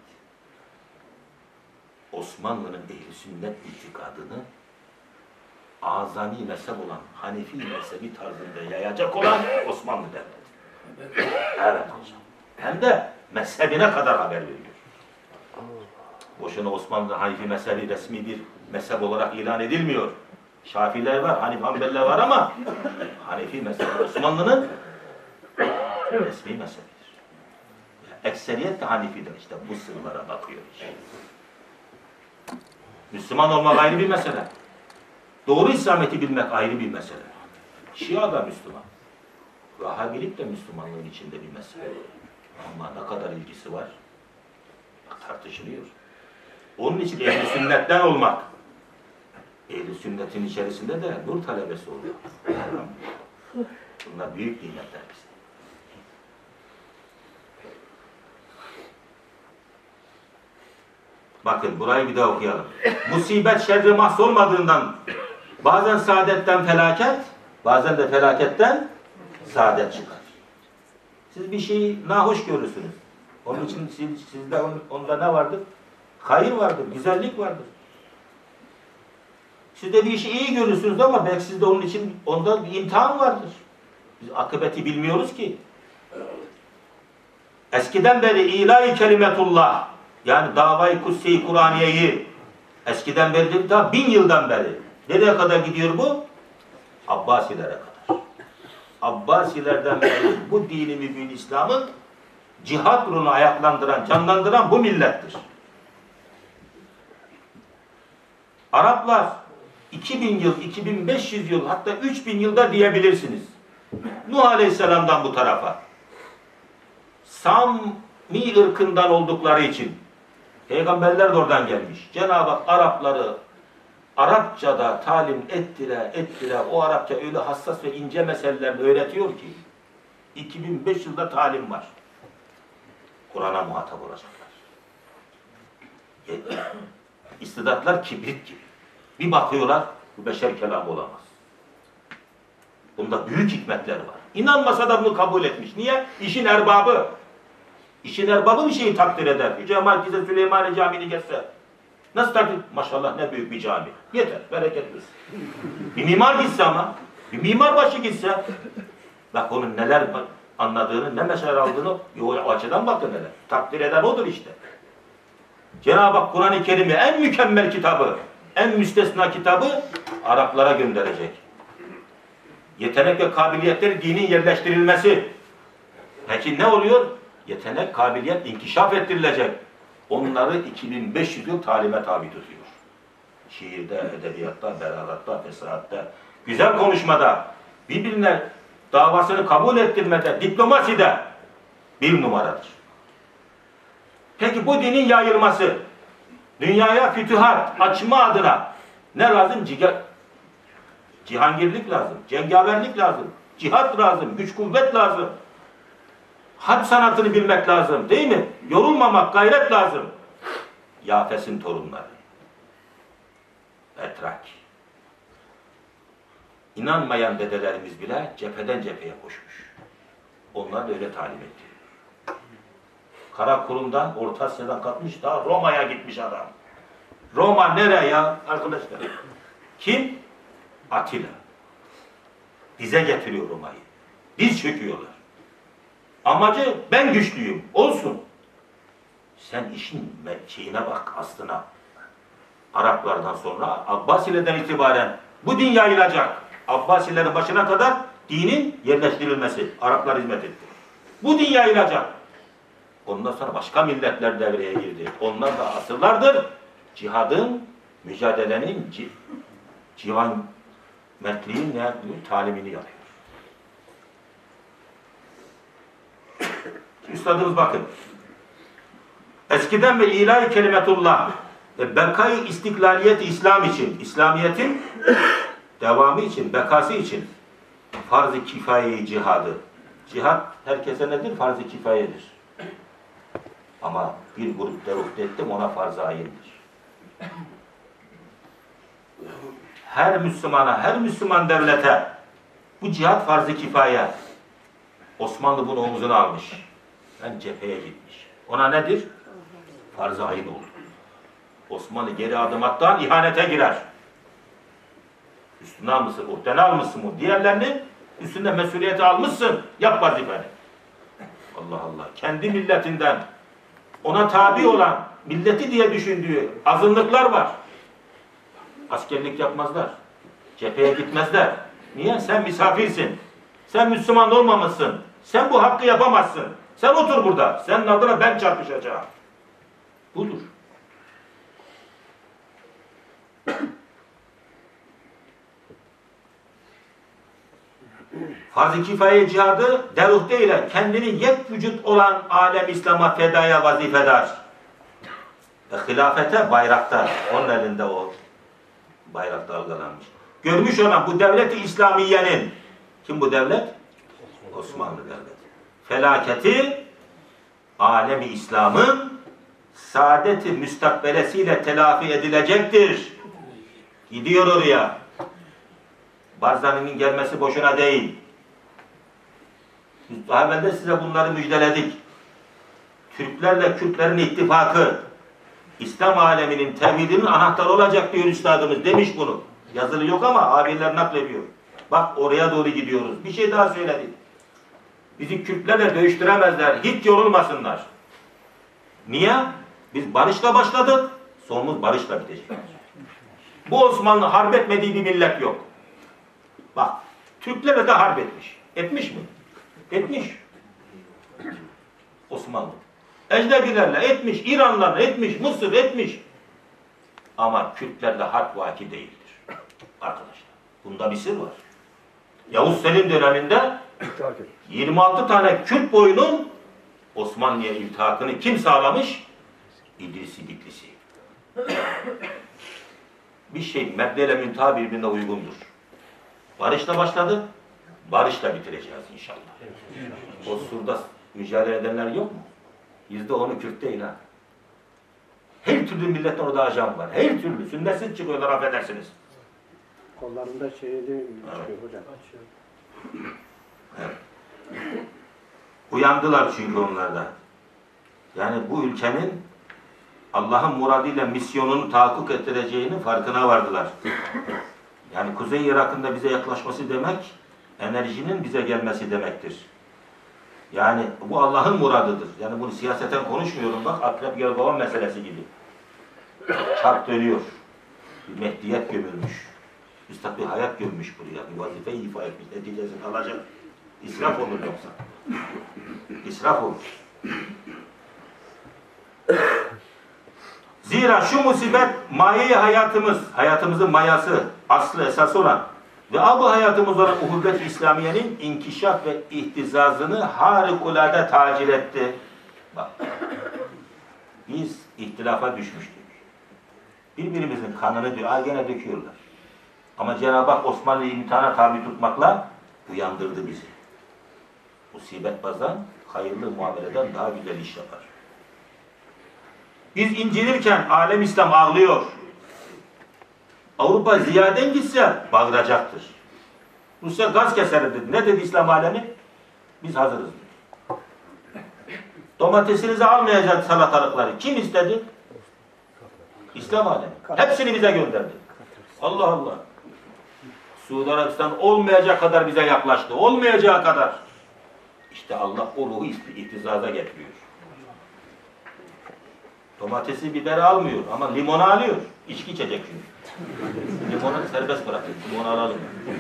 Osmanlı'nın ehl-i sünnet itikadını azami mezhep olan Hanefi mezhebi tarzında yayacak olan Osmanlı Devleti. Evet hocam. Hem de mezhebine kadar haber veriyor. Boşuna Osmanlı Hanefi mezhebi resmi bir mezhep olarak ilan edilmiyor. Şafiler var, Hanbeliler var ama Hanefi mezhebi Osmanlı'nın resmi mezhebidir. Ekseriyet de Hanefi'dir işte, bu sırlara bakıyor. Müslüman olmak ayrı bir mesele. Doğru İslamiyet'i bilmek ayrı bir mesele. Şia da Müslüman. Vahhabilik de Müslümanlığın içinde bir mesele. Ama ne kadar ilgisi var? Tartışılıyor. Onun için ehl-i sünnetten olmak. Ehl-i sünnetin içerisinde de nur talebesi oluyor. Bunlar büyük nimetler bize. Bakın burayı bir daha okuyalım. Musibet şerri mahsolmadığından bazen saadetten felaket, bazen de felaketten saadet çıkar. Siz bir şeyi nahoş görürsünüz. Onun için sizde onda ne vardır? Hayır vardır, güzellik vardır. Siz de bir işi iyi görürsünüz ama belki sizde onun için onda bir imtihan vardır. Biz akıbeti bilmiyoruz ki. Eskiden beri ilahi kelimetullah, yani davayı kutsi-i Kur'aniyeyi eskiden beri değil, daha 1000 yıldan beri. Nereye kadar gidiyor bu? Abbasilere kadar. Abbasilerden beri bu dini mübin İslam'ın cihat ruhunu ayaklandıran, canlandıran bu millettir. Araplar 2000 yıl, 2500 yıl, hatta 3000 yılda diyebilirsiniz. Nuh Aleyhisselam'dan bu tarafa. Sami ırkından oldukları için peygamberler de oradan gelmiş. Cenab-ı Hak Arapları Arapçada talim ettire. O Arapça öyle hassas ve ince meselelerini öğretiyor ki 2500 yılda talim var. Kur'an'a muhatap olacaklar. İstidatlar kibrit gibi. Bir bakıyorlar, bu beşer kelamı olamaz. Bunda büyük hikmetler var. İnanmasa da bunu kabul etmiş. Niye? İşin erbabı. İşin erbabı bir şeyi takdir eder. Yüce Markize Süleymaniye Camii'ni geçse. Nasıl takdir? Maşallah ne büyük bir cami. Yeter, bereketli. Bir mimar gitse ama, bir mimar başı gitse, bak onun neler anladığını, ne mesele aldığını, o açıdan bakın hele. Takdir eden odur işte. Cenab-ı Hak Kur'an-ı Kerim'i en mükemmel kitabı, en müstesna kitabı Araplara gönderecek. Yetenek ve kabiliyetleri dinin yerleştirilmesi. Peki ne oluyor? Yetenek, kabiliyet inkişaf ettirilecek. Onları 2500 yıl talime tabi tutuyor. Şiirde, edebiyatta, belagatta, fesahatta, güzel konuşmada, birbirine davasını kabul ettirmede, diplomaside bir numaradır. Peki bu dinin yayılması, dünyaya fütühat açma adına ne lazım? Cihangirlik lazım, cengaverlik lazım, cihat lazım, güç kuvvet lazım. Harp sanatını bilmek lazım, değil mi? Yorulmamak, gayret lazım. Yafes'in torunları. Etrak. İnanmayan dedelerimiz bile cepheden cepheye koşmuş. Onlar da öyle talim etti. Karakurum'dan, Orta Asya'dan kalkmış, daha Roma'ya gitmiş adam. Roma nereye ya arkadaşlar? Kim? Atilla. Dize getiriyor Roma'yı. Diz çöküyorlar. Amacı ben güçlüyüm. Olsun. Sen işin şeyine bak, aslına. Araplardan sonra Abbasilerden itibaren bu din yayılacak. Abbasilerin başına kadar dinin yerleştirilmesi. Araplar hizmet etti. Bu din yayılacak. Ondan sonra başka milletler devreye girdi. Onlar da asırlardır cihadın, mücadelenin, civan mertliğin ne yapıyor? Talimini yapıyor. Üstadımız bakın. Eskiden ve ilahi kelimetullah ve bekayı istiklaliyet İslam için, İslamiyet'in devamı için, bekası için farz-ı kifaye cihadı. Cihad herkese nedir? Farz-ı kifayedir. Ama bir grup deruhte ettim, ona farz-ı ayindir. Her Müslümana, her Müslüman devlete bu cihat farz-ı kifaye. Osmanlı bunu omuzuna almış. Yani cepheye gitmiş. Ona nedir? Farz-ı ayin oldu. Osmanlı geri adım attan ihanete girer. Üstüne almışsın, uhdene almışsın bu. Diğerlerini üstünde mesuliyeti almışsın. Yap vazifeni. Allah Allah. Kendi milletinden ona tabi olan, milleti diye düşündüğü azınlıklar var. Askerlik yapmazlar. Cepheye gitmezler. Niye? Sen misafirsin. Sen Müslüman olmamışsın. Sen bu hakkı yapamazsın. Sen otur burada. Senin adına ben çarpışacağım. Budur. Farz-ı kifaye cihadı deruhte ile kendini yek vücut olan alem İslam'a fedaya vazifedar. hilafete bayrakta, onun elinde o bayrak dalgalanmış. Görmüş olan bu devlet-i İslamiye'nin, kim bu devlet? Osmanlı devleti. Felaketi, alemi İslam'ın saadet-i müstakbelesiyle telafi edilecektir. Gidiyor oraya. Barzani'nin gelmesi boşuna değil. Biz daha evvel de size bunları müjdeledik. Türklerle Kürtlerin ittifakı, İslam aleminin tevhidinin anahtarı olacak diyor üstadımız. Demiş bunu. Yazılı yok ama abiler naklediyor. Bak oraya doğru gidiyoruz. Bir şey daha söyledi. Bizi Kürtlerle dövüştüremezler. Hiç yorulmasınlar. Niye? Biz barışla başladık. Sonumuz barışla bitecek. Bu Osmanlı harp etmediği bir millet yok. Bak. Türklerle de harp etmiş. Etmiş mi? Etmiş. Osmanlı. Ecnebilerle etmiş. İranlarla etmiş. Mısır etmiş. Ama Kürtlerle harp vaki değildir. Arkadaşlar. Bunda bir sır var. Yavuz Selim döneminde 26 tane Kürt boyunun Osmanlı'ya iltihakını kim sağlamış? İdrisi Bitlisi. Bir şey mebdeyle müntaha birbirine uygundur. Barışla başladı, barışla bitireceğiz inşallah. O surda mücadele edenler yok mu? %10'u Kürt değil ha. Her türlü milletten orada ajan var. Her türlü. Sünnetsiz çıkıyorlar, affedersiniz. Kollarında şeyde çıkıyor hocam. Evet. Uyandılar çünkü onlarda. Yani bu ülkenin Allah'ın muradıyla misyonunu tahakkuk ettireceğinin farkına vardılar. Yani Kuzey Irak'ın da bize yaklaşması demek, enerjinin bize gelmesi demektir. Yani bu Allah'ın muradıdır. Yani bunu siyaseten konuşmuyorum bak, Akrep Yelkovan meselesi gibi. Çark dönüyor. Bir mehdiyet gömülmüş. Üstad bir hayat gömmüş buraya. Bir vazife ifa etmiş. Neticesi kalacak. İsraf olur yoksa. İsraf olur. Zira şu musibet maye hayatımız, hayatımızın mayası, aslı esası olan ve bu hayatımız olan uhuvvet-i İslamiye'nin inkişaf ve ihtizazını harikulade tacil etti. Bak, biz ihtilafa düşmüştük. Birbirimizin kanını gene döküyorlar. Ama Cenab-ı Hak Osmanlı'yı imtihana tabi tutmakla uyandırdı bizi. Musibet bazen hayırlı muameleden daha güzel iş yapar. Biz incinirken alem İslam ağlıyor. Avrupa ziyaden gitse bağıracaktır. Rusya gaz keserim dedi. Ne dedi İslam alemi? Biz hazırız dedi. Domatesinizi almayacak salatalıkları. Kim istedi? İslam alemi. Hepsini bize gönderdi. Allah Allah. Suudi Arabistan olmayacak kadar bize yaklaştı. Olmayacağı kadar. İşte Allah o ruhu ihtizaza getiriyor. Domatesi, biberi almıyor ama limonu alıyor. İçki içecek çünkü. Limonu serbest bırakın. Limonu alalım.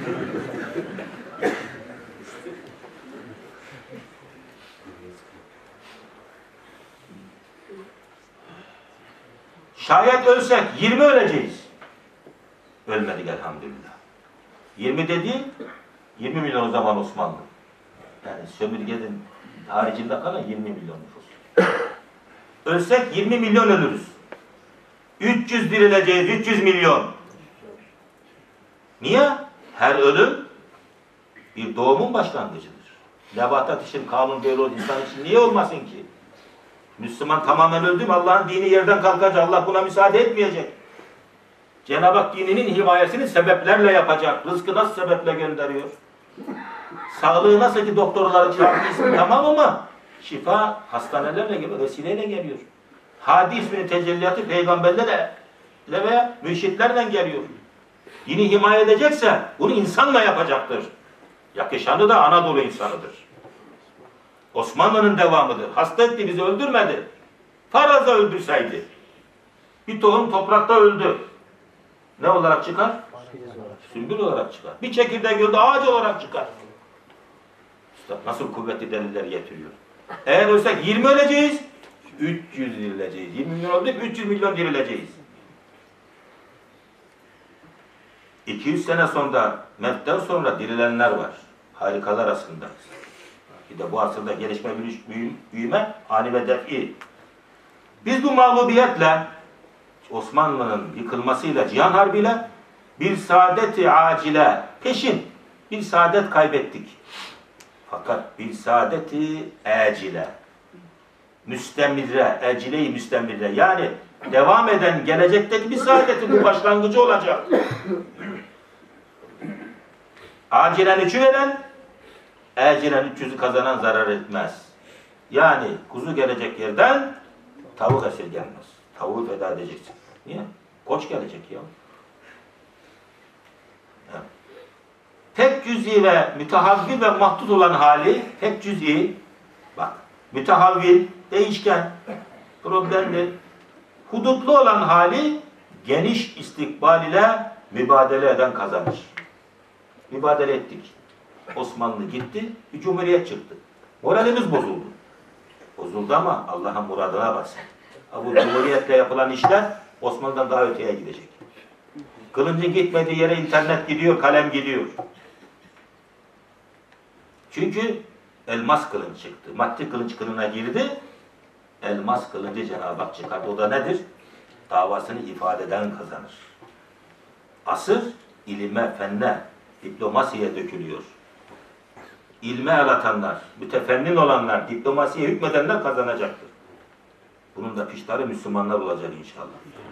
Şayet ölsek 20 öleceğiz. Ölmedik elhamdülillah. 20 dediği 20 milyon o zaman Osmanlı. Yani sömürgenin haricinde kalan 20 milyon nüfus. Ölsek 20 milyon ölürüz. 300 dirileceğiz, 300 milyon. Niye? Her ölüm bir doğumun başlangıcıdır. Nebatat için kanun böyle olur, insan için niye olmasın ki? Müslüman tamamen öldü mü Allah'ın dini yerden kalkacak. Allah buna müsaade etmeyecek. Cenab-ı Hak dininin himayesini sebeplerle yapacak. Rızkı nasıl sebeple gönderiyor? Sağlığı nasıl ki doktorların çarpı ismi tamam ama şifa hastanelerle geliyor, vesileyle geliyor. Hadi isminin tecelliyatı peygamberlerle veya mürşitlerle geliyor. Dini himaye edecekse bunu insanla yapacaktır. Yakışanı da Anadolu insanıdır. Osmanlı'nın devamıdır. Hasta etti, bizi öldürmedi. Faraza öldürseydi. Bir tohum toprakta öldü. Ne olarak çıkar? Sümbül olarak çıkar. Bir çekirdek öldü, ağaç olarak çıkar. Üstad nasıl kuvvetli deliller getiriyor. Eğer ölsek 20 öleceğiz, 300 dirileceğiz. 20 milyon olduk, 300 milyon dirileceğiz. 200 sene sonra, mevtten sonra dirilenler var. Harikalar asrındayız. Bir de bu asırda gelişme, büyüme, ani ve def'i. Biz bu mağlubiyetle Osmanlı'nın yıkılmasıyla, Cihan Harbi'yle bir saadet-i acile, peşin bir saadet kaybettik. Fakat bir saadet-i acile, müstemirre, ecile-i müstemirre, yani devam eden gelecekteki bir saadetin bu başlangıcı olacak. Acilen 3'ü veren, acilen 300'ü kazanan zarar etmez. Yani kuzu gelecek yerden tavuk esirgenmez. Tavuğu feda edeceksin. Niye? Koç gelecek ya. Evet. Tek cüz'i ve mütehavvil ve mahdut olan hali, tek cüz'i, bak, mütehavvil, değişken, problemli, hudutlu olan hali, geniş istikbal ile mübadele eden kazanır. Mübadele ettik. Osmanlı gitti, bir cumhuriyet çıktı. Moralimiz bozuldu. Bozuldu ama Allah'ın muradına baksın. Bu cumhuriyetle yapılan işler Osmanlı'dan daha öteye gidecek. Kılıncın gitmediği yere internet gidiyor, kalem gidiyor. Çünkü elmas kılınç çıktı. Maddi kılınç kılına girdi. Elmas kılıncı Cenab-ı Hak çıkardı. O da nedir? Davasını ifade eden kazanır. Asır ilime, fenne, diplomasiye dökülüyor. İlme el atanlar, mütefennin olanlar, diplomasiye hükmedenler kazanacaktır. Bunun da piştarı Müslümanlar olacak inşallah.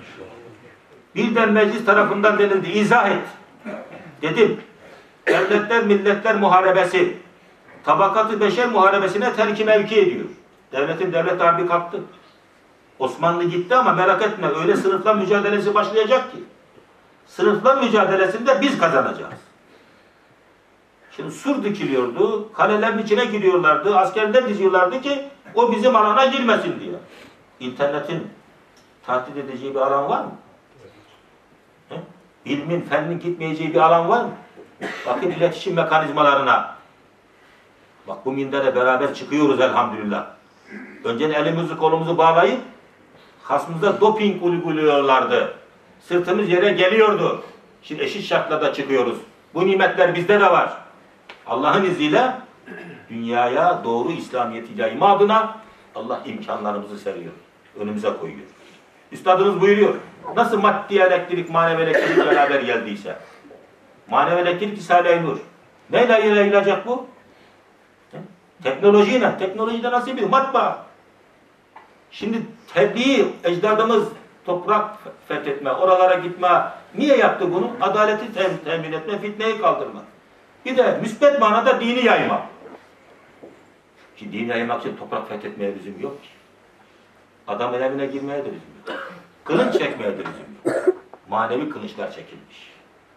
Birden meclis tarafından denildi, izah et. Dedim, devletler milletler muharebesi, tabakatı beşer muharebesine terki mevki ediyor. Devletin devlet harbi kalktı. Osmanlı gitti ama merak etme, öyle sınıflar mücadelesi başlayacak ki. Sınıflar mücadelesinde biz kazanacağız. Şimdi sur dikiliyordu, kalelerin içine giriyorlardı, askerler diziyorlardı ki o bizim alana girmesin diye. İnternetin tahdit edeceği bir alan var mı? He? İlmin, fennin gitmeyeceği bir alan var mı? Bakın iletişim mekanizmalarına. Bak bu mindere beraber çıkıyoruz elhamdülillah. Önceden elimizi kolumuzu bağlayıp hasmımıza doping uyguluyorlardı. Sırtımız yere geliyordu. Şimdi eşit şartlarda çıkıyoruz. Bu nimetler bizde de var. Allah'ın izniyle dünyaya doğru İslamiyet'i yayma adına Allah imkanlarımızı seriyor. Önümüze koyuyor. Üstadımız buyuruyor. Nasıl maddi elektrik, manevi elektrik beraber geldiyse. Manevi elektrik Risale-i Nur. Neyle yayılacak bu? Teknolojiyle. Teknolojide nasıl bir matbaa? Şimdi tebliğ, ecdadımız toprak fethetme, oralara gitme. Niye yaptı bunu? Adaleti temin etme, fitneyi kaldırma. Bir de müsbet manada dini yayma. Ki dini yaymak için toprak fethetmeye lüzum yok ki. Adamın evine girmeye de lüzum yok. Kılınç çekmeye de lüzum yok. Manevi kılınçlar çekilmiş.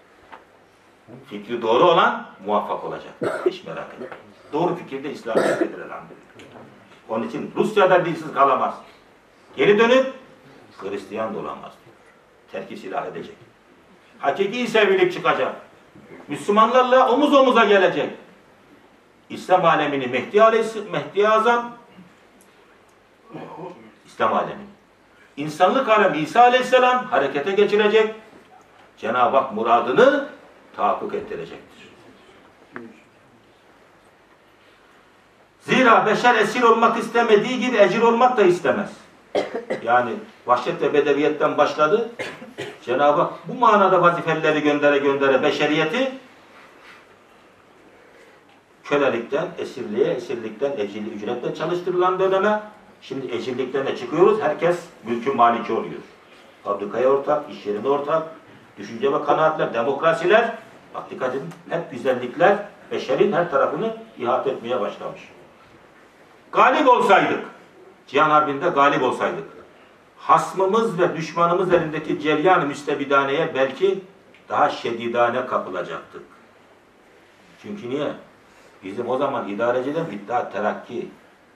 Fikri doğru olan muvaffak olacak. Hiç merak etmeyin. Doğru fikirde İslamiyet'tedir elhamdülillah. Onun için Rusya'da dilsiz kalamaz. Geri dönüp Hristiyan da olamaz. Terki silah edecek. Hakiki sevgilik çıkacak. Müslümanlarla omuz omuza gelecek. İslam alemini Mehdi Azam, İslam alemi. İnsanlık alemi İsa Aleyhisselam harekete geçirecek. Cenab-ı Hak muradını tahakkuk ettirecektir. Zira beşer esir olmak istemediği gibi ecir olmak da istemez. Yani vahşet ve bedeviyetten başladı. Cenab-ı Hak bu manada vazifeleri göndere beşeriyeti kölelikten esirliğe, esirlikten ecirli ücretle çalıştırılan döneme, şimdi ecirlikten de çıkıyoruz. Herkes mülkün maliki oluyor. Fabrikaya ortak, iş yerine ortak, düşünce ve kanaatler, demokrasiler, bak dikkat edin, hep güzellikler beşerin her tarafını ihate etmeye başlamış. Galip olsaydık, Cihan Harbi'nde galip olsaydık, hasmımız ve düşmanımız elindeki ceryan-ı müstebidaneye belki daha şedidane kapılacaktık. Çünkü niye? Bizim o zaman idareciler iddia terakki.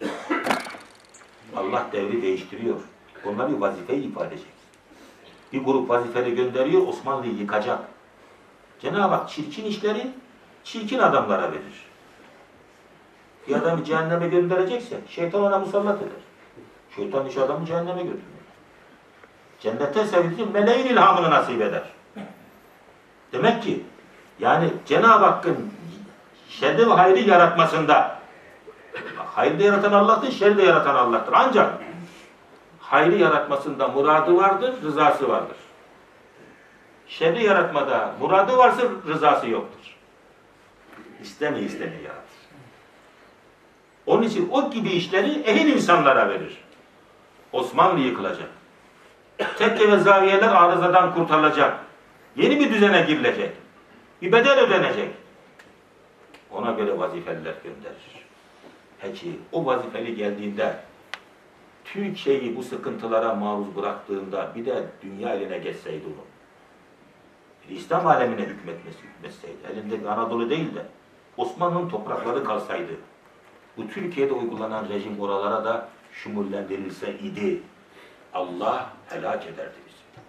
Allah devri değiştiriyor. Onlar bir vazifeyi ifade edecek. Bir grup vazifeli gönderiyor, Osmanlı'yı yıkacak. Cenab-ı Hak çirkin işleri çirkin adamlara verir. Bir adamı cehenneme gönderecekse şeytan ona musallat eder. Şeytan iş adamı cehenneme götürür. Cennete sevdiği meleğin ilhamını nasip eder. Demek ki yani Cenab-ı Hakk'ın şerri ve hayrı yaratmasında hayrı da yaratan Allah'tır, şerri de yaratan Allah'tır. Ancak hayrı yaratmasında muradı vardır, rızası vardır. Şerri yaratmada muradı varsa rızası yoktur. İstemiyor yaratır. Onun için o gibi işleri ehil insanlara verir. Osmanlı yıkılacak. Tekke ve zaviyeler arızadan kurtarılacak. Yeni bir düzene girilecek. Bir bedel ödenecek. Ona göre vazifeliler gönderir. Peki o vazifeli geldiğinde Türkiye'yi bu sıkıntılara maruz bıraktığında bir de dünya eline geçseydi onu. Bir İslam alemine hükmetseydi. Elinde Anadolu değil de Osmanlı'nın toprakları kalsaydı. Bu Türkiye'de uygulanan rejim oralara da şumullendirilse idi. Allah helak ederdi bizi.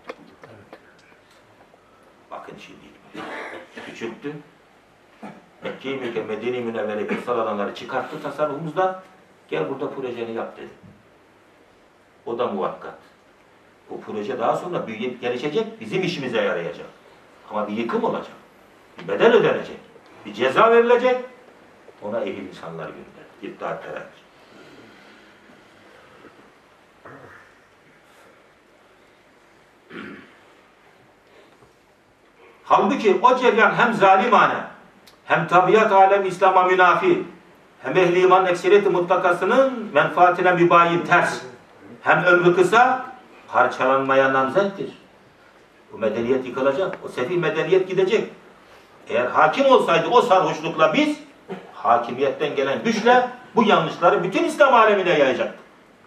Bakın şimdi küçülttü. Mekke-i Mükerreme, Medine-i Münevvere kutsal alanları çıkarttı tasarrufumuzdan. Gel burada projeni yap dedi. O da muvakkat. Bu proje daha sonra büyüyüp gelişecek, bizim işimize yarayacak. Ama bir yıkım olacak. Bir bedel ödenecek. Bir ceza verilecek. Ona ehil insanlar gönder. İddiat eder. Halbuki o cereyan hem zalimane, hem tabiat alem İslam'a münafi, hem ehli iman ekseriyeti mutlakasının menfaatine mübayin ters, hem ömrü kısa, parçalanmaya namzettir. Bu medeniyet yıkılacak, o sefih medeniyet gidecek. Eğer hakim olsaydı o sarhoşlukla biz, hakimiyetten gelen güçle bu yanlışları bütün İslam alemine yayacaktık.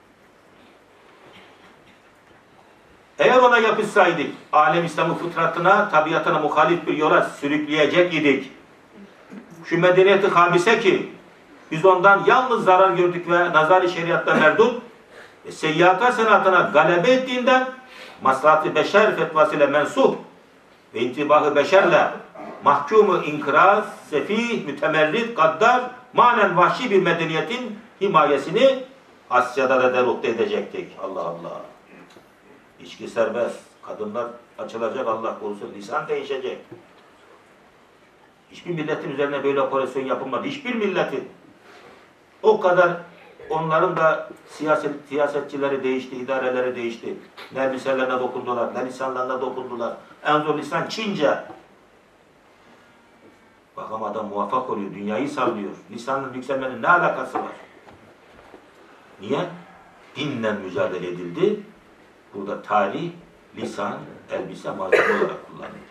Eğer ona yapışsaydık, alem İslam'ın fıtratına, tabiatına muhalif bir yola sürükleyecek idik. Şu medeniyeti habise ki, biz ondan yalnız zarar gördük ve nazar-ı şeriatta merdut, seyyata senatına galebe ettiğinden, maslahat-ı beşer fetvasıyla mensup ve intibahı beşerle mahkumu inkıraz, sefih, mütemerrit, gaddar, manen vahşi bir medeniyetin himayesini Asya'da da derukte edecektik. Allah Allah. İçki serbest. Kadınlar açılacak Allah korusun. Lisan değişecek. Hiçbir milletin üzerine böyle operasyon yapılmadı. Hiçbir milletin. O kadar onların da siyasetçileri değişti, idareleri değişti. Ne elbiselerine dokundular, ne lisanlarına dokundular. En zor lisan Çince. Bak ama adam muvaffak oluyor, dünyayı sallıyor. Lisanın yükselmenin ne alakası var? Niye? Dinle mücadele edildi. Burada tarih, lisan, elbise malzeme olarak kullanılıyor.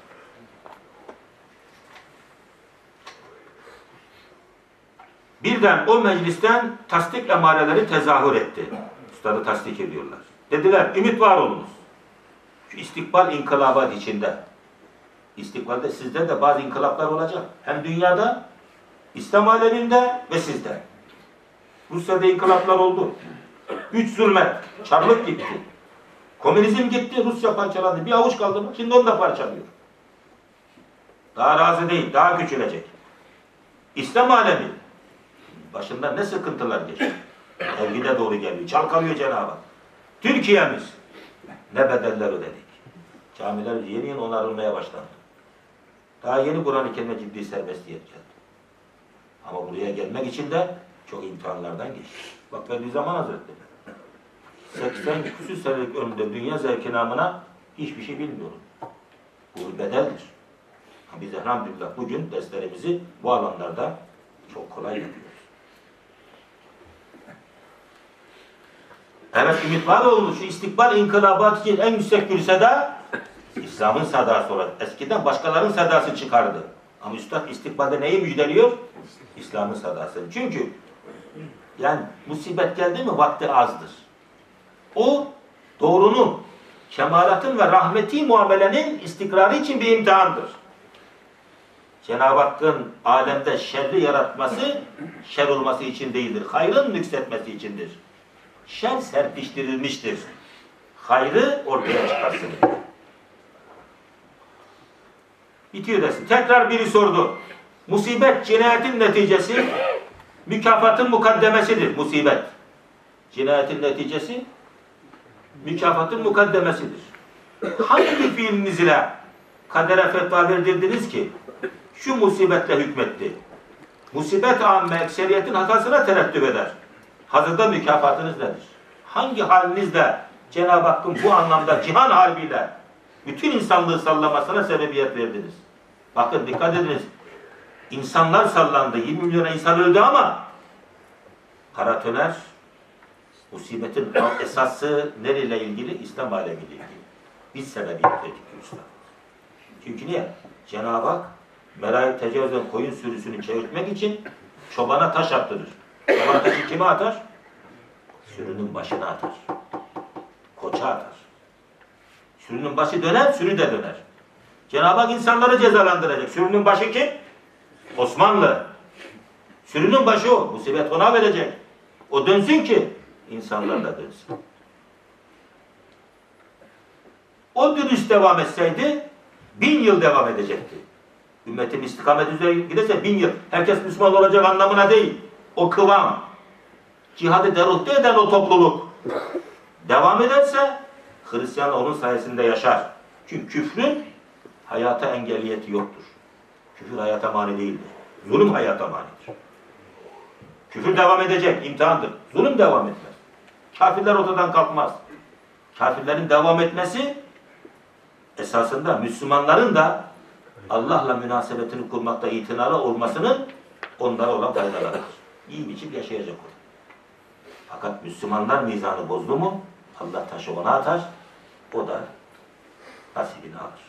Birden o meclisten tasdik emareleri tezahür etti. Üstadı tasdik ediyorlar. Dediler, ümit var olunuz. Şu istikbal inkılabat içinde. İstikbalde sizde de bazı inkılaplar olacak. Hem dünyada, İslam aleminde ve sizde. Rusya'da inkılaplar oldu. Güç zulmet, çarlık gitti. Komünizm gitti, Rusya parçalandı. Bir avuç kaldı mı? Şimdi onu da parçalıyor. Daha razı değil, daha küçülecek. İslam alemi başında ne sıkıntılar geçiyor. Evgide doğru geliyor, çalkalıyor Cenab-ı Hak. Türkiye'miz ne bedeller ödedik. Camiler yeni onarılmaya başlandı. Daha yeni Kur'an-ı Kerim'e ciddi serbestiyet geldi. Ama buraya gelmek için de çok imtihanlardan geçti. Bak Bediüzzaman Hazretleri 80 küsur senelik ömrümde dünya zevki namına hiçbir şey bilmiyorum. Bu bir bedeldir. Biz elhamdülillah bugün derslerimizi bu alanlarda çok kolay yapıyoruz. Evet, ümit var olmuş. Şu istikbal inkılabat için en yüksek kürsüde İslam'ın sadası olarak. Eskiden başkalarının sadası çıkardı. Ama Üstad istikbalde neyi müjdeliyor? İslam'ın sadası. Çünkü yani musibet geldi mi vakti azdır. O doğrunun, kemalatın ve rahmeti muamelenin istikrarı için bir imtihandır. Cenab-ı Hakk'ın alemde şerri yaratması, şer olması için değildir. Hayrın nüksetmesi içindir. Şer serpiştirilmiştir. Hayrı ortaya çıkarsın. Bitiyor desin. Tekrar biri sordu. Musibet cinayetin neticesi, mükafatın mukaddemesidir. Musibet. Cinayetin neticesi, mükafatın mukaddemesidir. Hangi fiiliniz ile kadere fetva verdirdiniz ki şu musibetle hükmetti? Musibet amme ekseriyetin hatasına terettüp eder. Hazırda mükafatınız nedir? Hangi halinizle Cenab-ı Hakk'ın bu anlamda cihan harbiyle bütün insanlığı sallamasına sebebiyet verdiniz. Bakın dikkat ediniz. İnsanlar sallandı. 20 milyon insan öldü ama paratoner musibetin esası nereyle ilgili? İslam alemiyle ilgili. Biz sebebiyet verdik İslam. Çünkü niye? Cenab-ı Hak merayı tecavüzden koyun sürüsünü çevirtmek için çobana taş attırır. Çoban taşı kime atar? Sürünün başına atar. Koça atar. Sürünün başı döner, sürü de döner. Cenab-ı Hak insanları cezalandıracak. Sürünün başı kim? Osmanlı. Sürünün başı o. Musibet ona verecek. O dönsün ki insanlar da dönsün. O dürüst devam etseydi 1000 yıl devam edecekti. Ümmetin istikamet üzere giderse 1000 yıl. Herkes Müslüman olacak anlamına değil. O kıvam. Cihadı derutlu eden o topluluk devam ederse Hristiyan onun sayesinde yaşar. Çünkü küfrün hayata engelliyeti yoktur. Küfür hayata mani değildir. Zulüm hayata manidir. Küfür devam edecek, imtihandır. Zulüm devam etmez. Kafirler ortadan kalkmaz. Kafirlerin devam etmesi esasında Müslümanların da Allah'la münasebetini kurmakta itinalı olmasının onlara olan faydalarıdır. İyi biçim yaşayacak o. Fakat Müslümanlar mizanı bozdu mu Allah taşı ona atar, o da nasibini alır.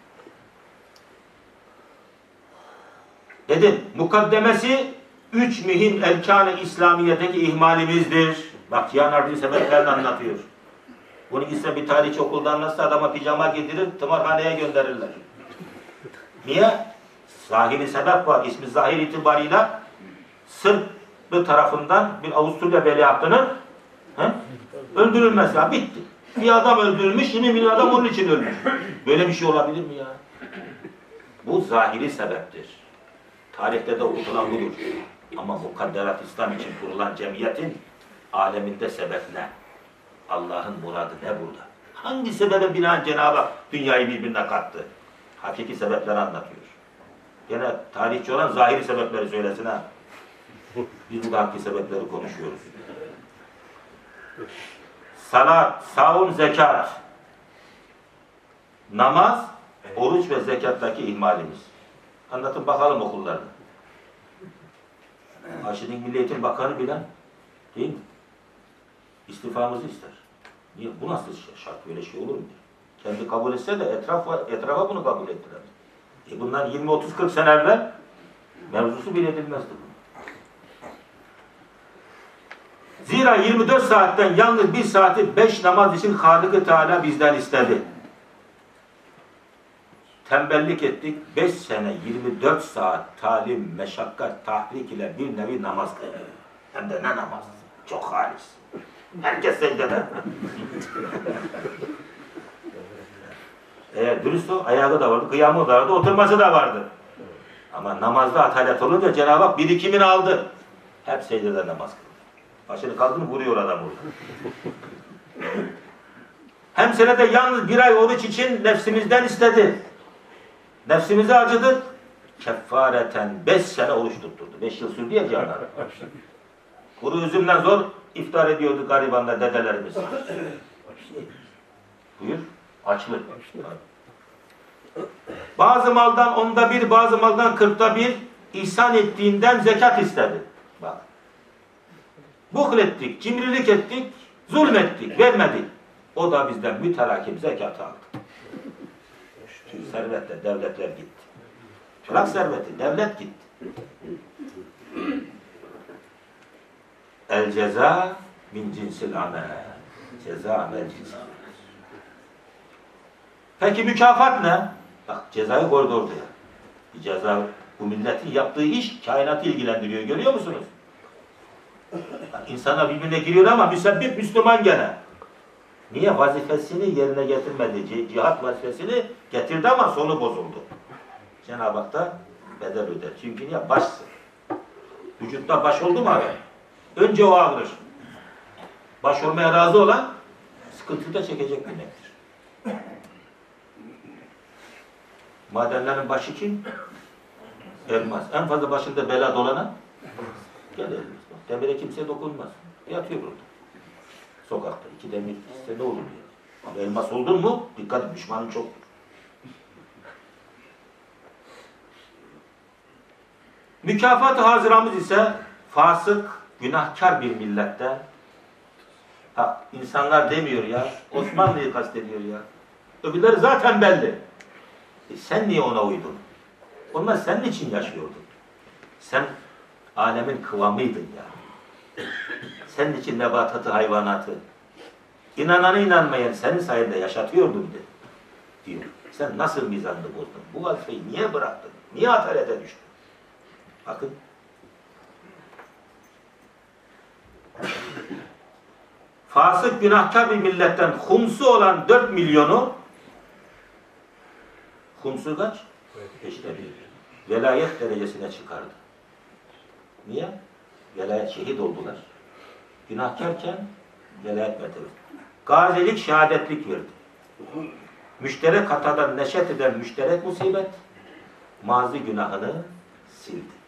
Dedim, mukaddemesi 3 mühim erkan-ı İslamiye'deki ihmalimizdir. Bak Cihan Harbi'nin sebeplerini anlatıyor. Bunu ise bir tarihçi okulda anlatsa adama pijama getirir, tımarhaneye gönderirler. Niye? Zahiri sebep var. İsmi zahir itibarıyla Sırplı tarafından bir Avusturya veliahtının öldürülmesi. Ya bitti. Bir adam öldürülmüş, 20 milyon adam onun için ölmüş. Böyle bir şey olabilir mi ya? Bu zahiri sebeptir. Tarihte de okutulan budur. Ama mukadderat İslam için kurulan cemiyetin aleminde sebep ne? Allah'ın muradı ne burada? Hangi sebebe binaen Cenab-ı Hak dünyayı birbirine kattı? Hakiki sebepleri anlatıyor. Gene tarihçi olan zahiri sebepleri söylesin ha. Biz bu hakiki sebepleri konuşuyoruz. Salat, savun, zekat, namaz, oruç ve zekattaki ihmalimiz. Anlatın bakalım okullarda. Şimdi Milli Eğitim Bakanı bilen, değil mi? İstifamızı ister. Niye? Bu nasıl şart? Böyle şey olur mu? Kendi kabul etse de etrafa bunu kabul ettiler. Bundan 20-30-40 sene evvel mevzusu bile edilmezdi bu. Zira 24 saatten yalnız 1 saati 5 namaz için Halık-ı Teala bizden istedi. Tembellik ettik. 5 sene 24 saat talim, meşakkat, tahrik ile bir nevi namaz kıldık. Hem de ne namaz? Çok halis. Herkes secdede. Eğer dürüst o, ayağı da vardı, kıyamı da vardı, oturması da vardı. Ama namazda atalet olunca Cenab-ı Hak birikimini aldı. Hep secdede namaz kıldı. Başını kaldırıp vuruyor adam burada. Hem senede yalnız 1 ay oruç için nefsimizden istedi. Nefsimize acıdık. Kefareten 5 sene oruç tutturdu. 5 yıl sürdü ya Cihan. Kuru üzümden zor iftar ediyordu garibanlar, dedelerimiz. Buyur. Açlık. Bazı maldan 1/10, bazı maldan 1/40 ihsan ettiğinden zekat istedi. Bak. Buhl ettik, cimrilik ettik, zulmettik, vermedik. O da bizden müterakim zekat aldı. Servetle devletler gitti. Bırak serveti, devlet gitti. El ceza min cinsil amel. Ceza amel cinsil. Peki mükafat ne? Bak cezayı koydu ortaya. Bir ceza, bu milletin yaptığı iş kainatı ilgilendiriyor. Görüyor musunuz? Yani insanlar birbirine giriyor ama müsebbip Müslüman gene. Niye? Vazifesini yerine getirmedi. Cihat vazifesini getirdi ama sonu bozuldu. Cenab-ı Hak da bedel öder. Çünkü niye? Başsın. Vücutta baş oldu mu abi? Önce o ağrır. Baş olmaya razı olan sıkıntı da çekecek demektir. Madenlerin başı kim? Elmas. En fazla başında bela dolana gel elmas. Demire kimse dokunmaz. Yatıyor burada. Sokakta 2 demir ise ne olur diyor. Ama elmas oldun mu dikkat et, düşmanın çok. Mükafat-ı haziramız ise fasık, günahkar bir millette. Ha, insanlar demiyor ya, Osmanlı'yı kastediyor ya. Öbürleri zaten belli. Sen niye ona uydun? Onlar senin için yaşıyordu. Sen alemin kıvamıydın ya. Senin için nebatatı, hayvanatı, inananı inanmayan senin sayende yaşatıyordun diyor. Sen nasıl mizanını bozdun? Bu vazifeyi niye bıraktın? Niye atalete düştün? Bakın. Fasık, günahkar bir milletten humsu olan 4 milyonu, humsu kaç? İşte bir velayet derecesine çıkardı. Niye? Velayet, şehit oldular. Günahkarken velayet mertebesi. Gazilik, şehadetlik verdi. Müşterek hatadan neşet eden müşterek musibet, mazi günahını sildi.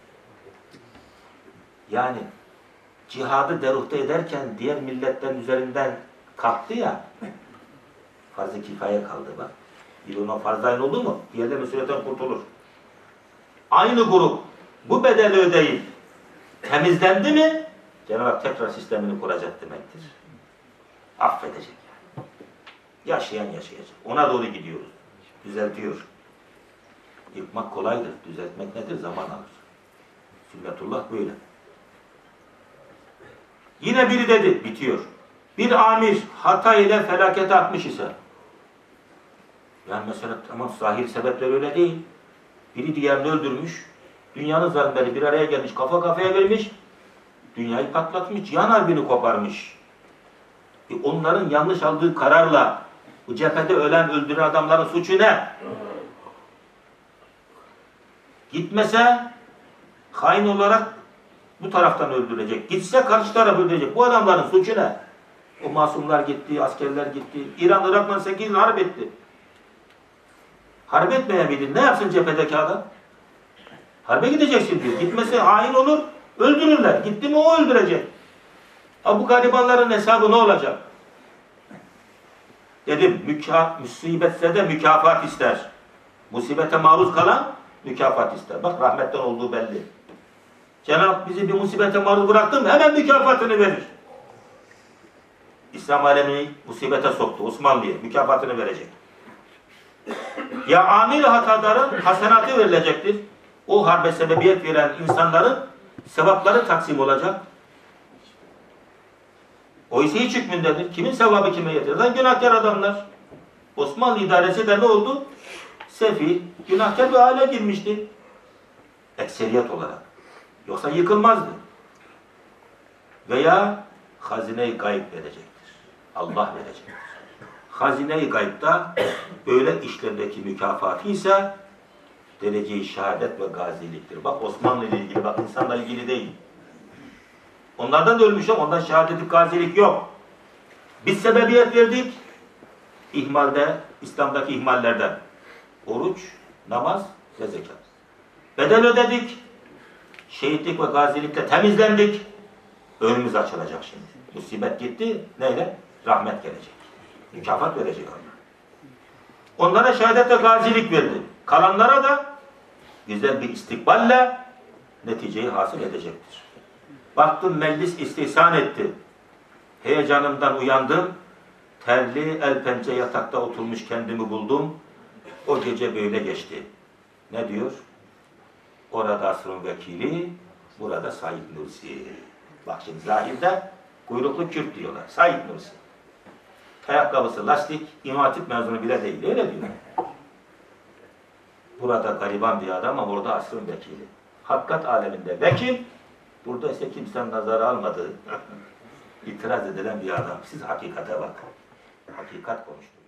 Yani cihadı deruhte ederken diğer milletten üzerinden kalktı ya, farz-ı kifaye kaldı bak. Bir ona farz-ı oldu mu, diğerler mesuliyetten kurtulur. Aynı grup bu bedeli ödeyip temizlendi mi, Cenab-ı Hak tekrar sistemini kuracak demektir. Affedecek yani. Yaşayan yaşayacak. Ona doğru gidiyoruz. Düzeltiyor. Yıkmak kolaydır. Düzeltmek nedir? Zaman alır. Sünnetullah böyle. Yine biri dedi, bitiyor. Bir amir hata ile felakete atmış ise, yani mesela tamam zahir sebepler öyle değil. Biri diğerini öldürmüş, dünyanın zalimleri bir araya gelmiş, kafa kafaya vermiş, dünyayı patlatmış, cihan harbini koparmış. Onların yanlış aldığı kararla bu cephede ölen, öldüren adamların suçu ne? Gitmese hain olarak bu taraftan öldürecek. Gitse karşı taraf öldürecek. Bu adamların suçu ne? O masumlar gitti, askerler gitti. İran, Irak'la 8 yıl harp etti. Harp etmeyen miydi? Ne yapsın cephedeki adam? Harbe gideceksin diyor. Gitmesi hain olur, öldürürler. Gitti mi o öldürecek. Ha bu garibanların hesabı ne olacak? Dedim, musibetse de mükafat ister. Musibete maruz kalan mükafat ister. Bak rahmetten olduğu belli. Cenab-ı bizi bir musibete maruz bıraktı mı hemen mükafatını verir. İslam alemini musibete soktu. Osmanlı'ya mükafatını verecek. Ya amir hatadarın hasenatı verilecektir. O harbe sebebiyet veren insanların sevapları taksim olacak. O ise hiç hükmündedir. Kimin sevabı kime yeter? Lan günahkar adamlar. Osmanlı idaresi de ne oldu? Sefih, günahkar bir hale girmişti. Ekseriyet olarak. Yoksa yıkılmazdı. Veya hazine-i gayb verecektir. Allah verecektir. Hazine-i gaybda böyle işlerdeki mükafatı ise derece-i şehadet ve gaziliktir. Bak Osmanlı ile ilgili, bak insanla ilgili değil. Onlardan da ölmüş ama ondan şehadet-i gazilik yok. Biz sebebiyet verdik. İhmalde, İslam'daki ihmallerden. Oruç, namaz ve zekat. Bedel ödedik. Şehitlik ve gazilikte temizlendik. Önümüz açılacak şimdi. Musibet gitti. Neyle? Rahmet gelecek. Mükafat verecek Allah. Onlara şehadet ve gazilik verdi. Kalanlara da güzel bir istikballe neticeyi hasıl edecektir. Baktım meclis istihsan etti. Heyecanımdan uyandım. Terli el pençe yatakta oturmuş kendimi buldum. O gece böyle geçti. Ne diyor? Orada asrın vekili, burada Said Nursi. Bak şimdi zahirde kuyruklu Kürt diyorlar. Said Nursi. Ayakkabısı lastik, İmam Hatip mezunu bile değil. Öyle diyor. Burada gariban bir adam ama orada asrın vekili. Hakikat aleminde vekil, burada ise kimsenin nazara almadığı, itiraz edilen bir adam. Siz hakikate bakın. Hakikat konuştu.